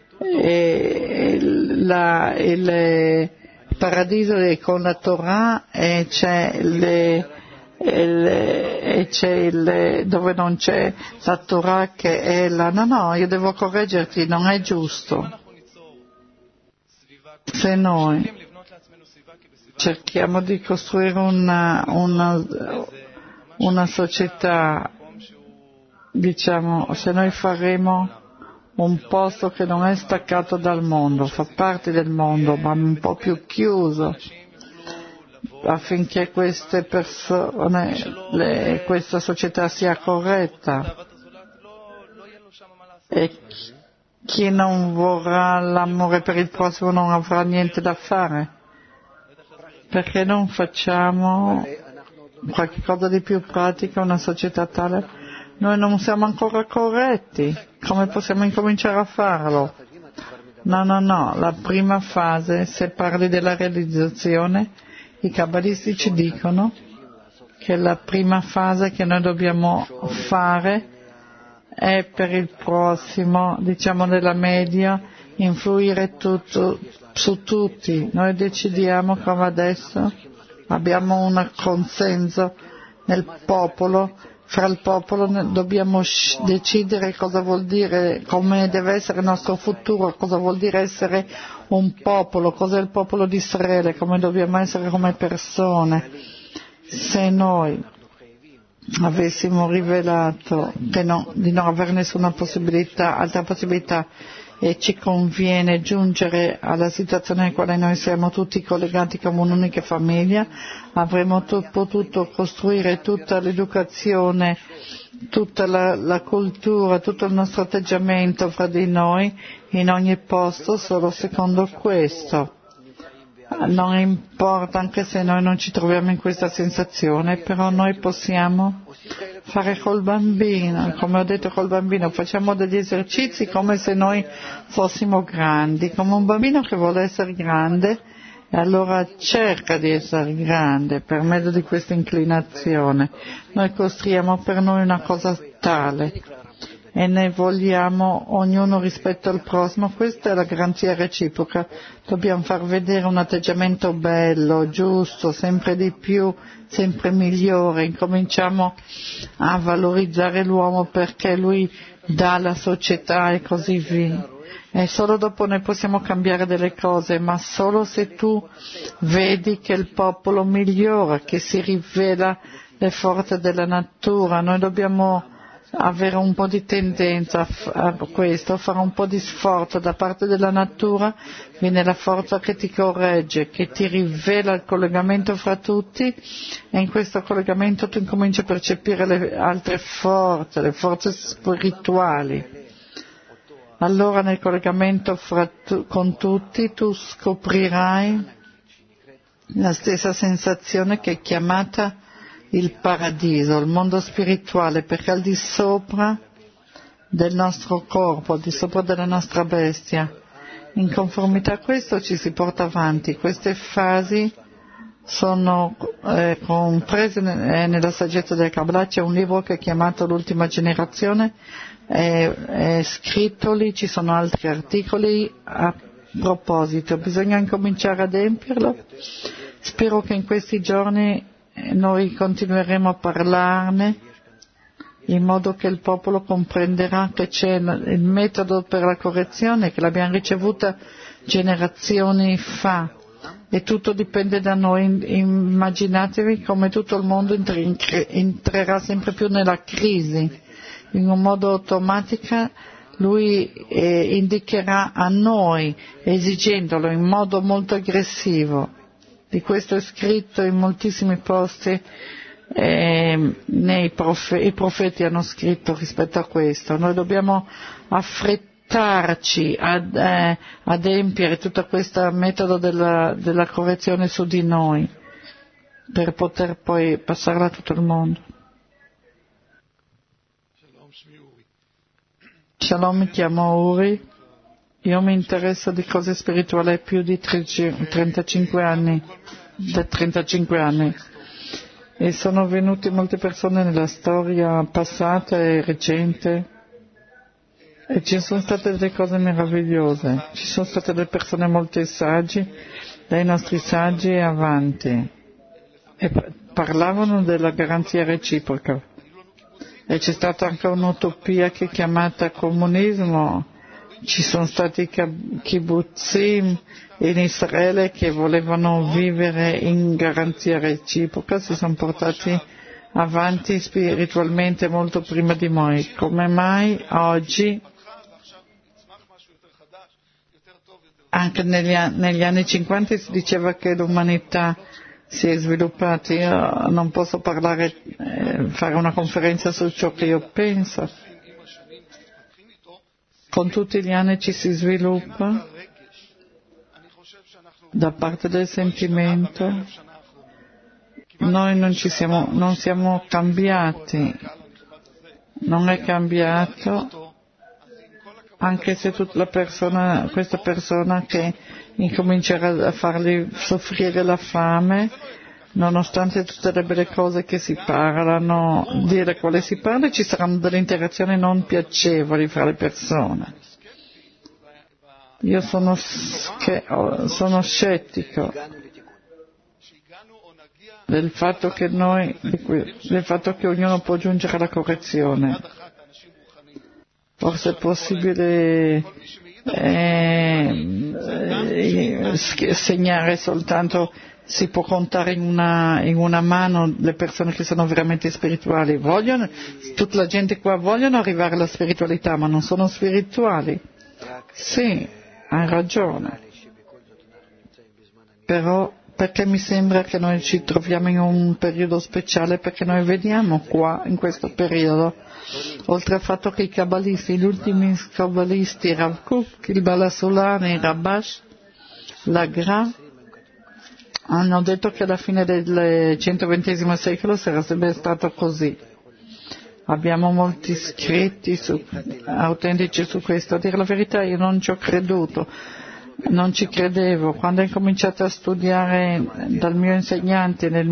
il, la, il paradiso è con la Torah e c'è, le, il, e c'è il, dove non c'è la Torah che è la... No, no, io devo correggerti, non è giusto. Se noi cerchiamo di costruire una, una, una società, diciamo, se noi faremo un posto che non è staccato dal mondo, fa parte del mondo, ma un po' più chiuso, affinché queste persone, le, questa società sia corretta, e chi non vorrà l'amore per il prossimo non avrà niente da fare. Perché non facciamo qualche cosa di più pratica, una società tale? Noi non siamo ancora corretti, come possiamo incominciare a farlo? No, no, no, la prima fase, se parli della realizzazione, i kabbalisti ci dicono che la prima fase che noi dobbiamo fare è per il prossimo, diciamo nella media, influire tutto, su tutti. Noi decidiamo come adesso, abbiamo un consenso nel popolo, fra il popolo dobbiamo decidere cosa vuol dire, come deve essere il nostro futuro, cosa vuol dire essere un popolo, cos'è il popolo di Israele, come dobbiamo essere come persone. Se noi avessimo rivelato che no, di non avere nessuna possibilità, altra possibilità, e ci conviene giungere alla situazione nella quale noi siamo tutti collegati come un'unica famiglia, avremmo t- potuto costruire tutta l'educazione, tutta la, la cultura, tutto il nostro atteggiamento fra di noi in ogni posto solo secondo questo. Non importa anche se noi non ci troviamo in questa sensazione, però noi possiamo fare col bambino, come ho detto col bambino, facciamo degli esercizi come se noi fossimo grandi, come un bambino che vuole essere grande e allora cerca di essere grande per mezzo di questa inclinazione. Noi costruiamo per noi una cosa tale e ne vogliamo ognuno rispetto al prossimo, questa è la garanzia reciproca. Dobbiamo far vedere un atteggiamento bello, giusto, sempre di più, sempre migliore, incominciamo a valorizzare l'uomo perché lui dà alla società e così via. E solo dopo noi possiamo cambiare delle cose, ma solo se tu vedi che il popolo migliora, che si rivela le forze della natura. Noi dobbiamo avere un po' di tendenza a questo, fare un po' di sforzo da parte della natura, viene la forza che ti corregge, che ti rivela il collegamento fra tutti, e in questo collegamento tu incominci a percepire le altre forze, le forze spirituali. Allora nel collegamento fra tu, con tutti tu scoprirai la stessa sensazione che è chiamata il paradiso, il mondo spirituale, perché al di sopra del nostro corpo, al di sopra della nostra bestia, in conformità a questo ci si porta avanti. Queste fasi sono eh, comprese nella saggezza del Kabbalah. C'è un libro che è chiamato L'ultima generazione, è, è scritto lì, ci sono altri articoli a proposito, bisogna incominciare ad adempierlo. Spero che in questi giorni noi continueremo a parlarne in modo che il popolo comprenderà che c'è il metodo per la correzione, che l'abbiamo ricevuta generazioni fa, e tutto dipende da noi. Immaginatevi come tutto il mondo entrerà sempre più nella crisi. In un modo automatico lui eh, indicherà a noi, esigendolo in modo molto aggressivo. Di questo è scritto in moltissimi posti, eh, nei profe- i profeti hanno scritto rispetto a questo. Noi dobbiamo affrettarci ad eh, adempiere tutto questo metodo della, della correzione su di noi per poter poi passarla a tutto il mondo. Shalom, mi chiamo Uri, io mi interesso di cose spirituali più di trentacinque anni, da trentacinque anni, e sono venute molte persone nella storia passata e recente e ci sono state delle cose meravigliose, ci sono state delle persone molto sagge, dai nostri saggi e avanti, e parlavano della garanzia reciproca. E c'è stata anche un'utopia che è chiamata comunismo, ci sono stati kibbutzim in Israele che volevano vivere in garanzia reciproca, si sono portati avanti spiritualmente molto prima di noi. Come mai oggi, anche negli, negli anni cinquanta si diceva che l'umanità si è sviluppata, io non posso parlare, eh, fare una conferenza su ciò che io penso. Con tutti gli anni ci si sviluppa da parte del sentimento. Noi non ci siamo, non siamo cambiati, non è cambiato, anche se tutta la persona, questa persona che incomincerà a fargli soffrire la fame, nonostante tutte le belle cose che si parlano, dire quale si parla, ci saranno delle interazioni non piacevoli fra le persone. Io sono, sch- sono scettico del fatto che noi, del fatto che ognuno può giungere alla correzione. Forse è possibile eh, eh, segnare soltanto, si può contare in una, in una mano le persone che sono veramente spirituali. Vogliono, tutta la gente qua vogliono arrivare alla spiritualità, ma non sono spirituali. Sì, hai ragione. Però perché mi sembra che noi ci troviamo in un periodo speciale, perché noi vediamo qua, in questo periodo, oltre al fatto che i kabbalisti, gli ultimi kabbalisti, Rav Kook, il Balasolani, il Rabash, la Gra, hanno detto che alla fine del centoventesimo secolo sarebbe stato così. Abbiamo molti scritti su, autentici su questo. A dire la verità io non ci ho creduto, non ci credevo. Quando ho incominciato a studiare dal mio insegnante nel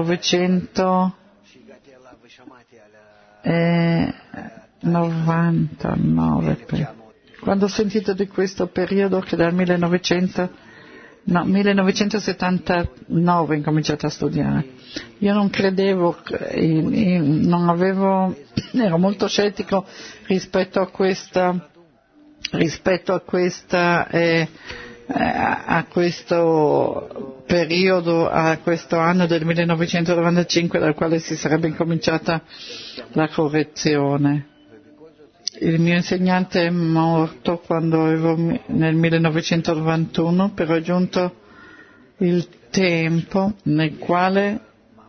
millenovecentonovantanove, quando ho sentito di questo periodo che dal millenovecento No, millenovecentosettantanove ho incominciato a studiare. Io non credevo, non avevo, ero molto scettico rispetto a questa, rispetto a questa, eh, a questo periodo, a questo anno del millenovecentonovantacinque dal quale si sarebbe incominciata la correzione. Il mio insegnante è morto quando avevo nel millenovecentonovantuno, però è giunto il tempo nel quale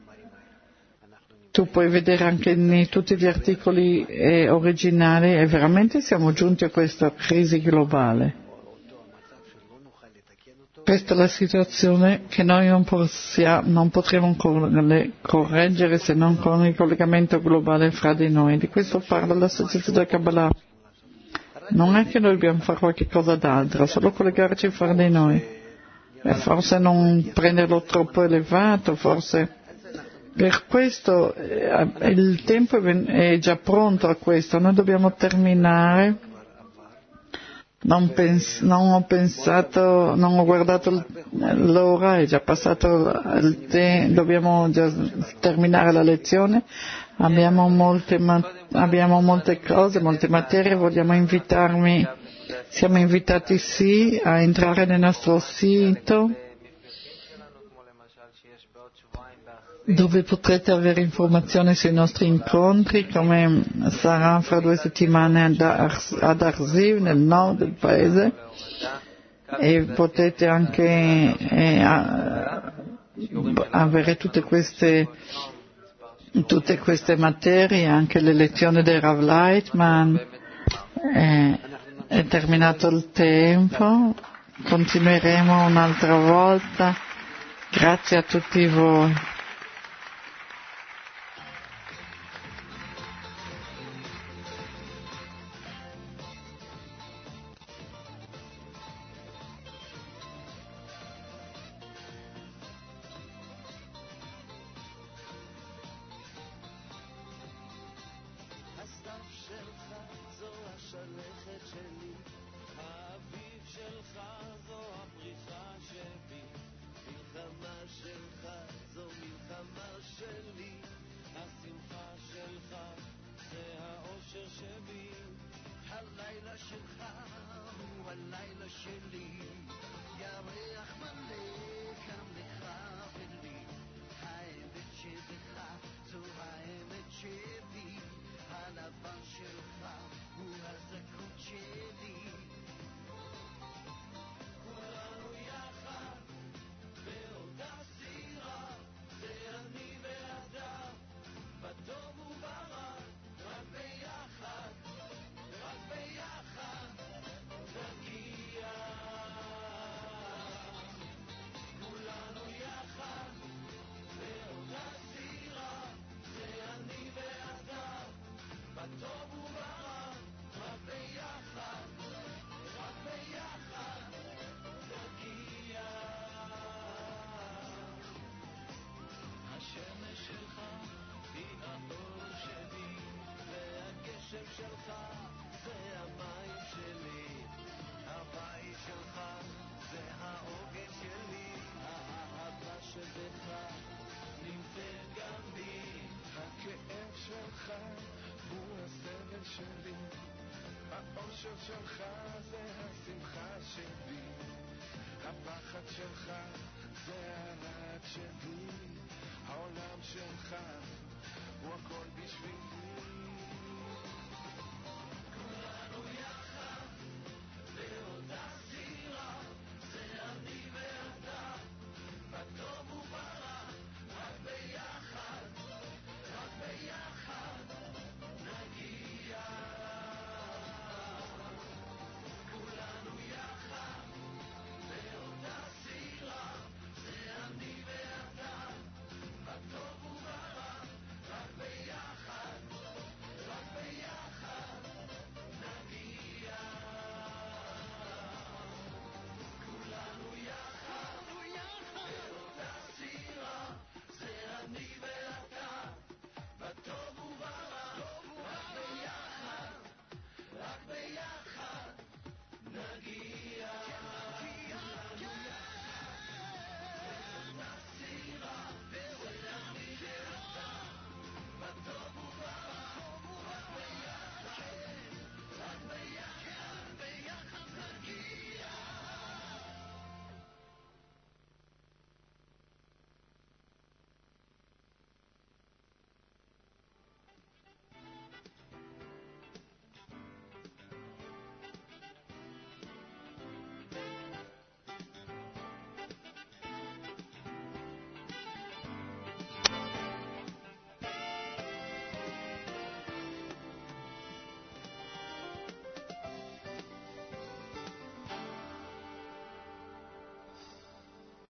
tu puoi vedere anche in tutti gli articoli eh, originali e veramente siamo giunti a questa crisi globale. Questa è la situazione che noi non, possiamo, non potremo correggere se non con il collegamento globale fra di noi. Di questo parla l'associazione del Kabbalah. Non è che noi dobbiamo fare qualche cosa d'altro, solo collegarci fra di noi. E forse non prenderlo troppo elevato, forse. Per questo eh, il tempo è già pronto a questo. Noi dobbiamo terminare. Non, pens- non ho pensato, non ho guardato l'ora, è già passato il tempo, dobbiamo già terminare la lezione, abbiamo molte, ma- abbiamo molte cose, molte materie, vogliamo invitarmi, siamo invitati sì a entrare nel nostro sito dove potrete avere informazioni sui nostri incontri, come sarà fra due settimane ad, Ars- ad Arziv, nel nord del paese, e potete anche eh, a, avere tutte queste tutte queste materie, anche le lezioni del Rav Leitman. Eh, è terminato il tempo, continueremo un'altra volta. Grazie a tutti voi. האושר שלך זה השמחה שלי, הפחד שלך זה הרעד שלי.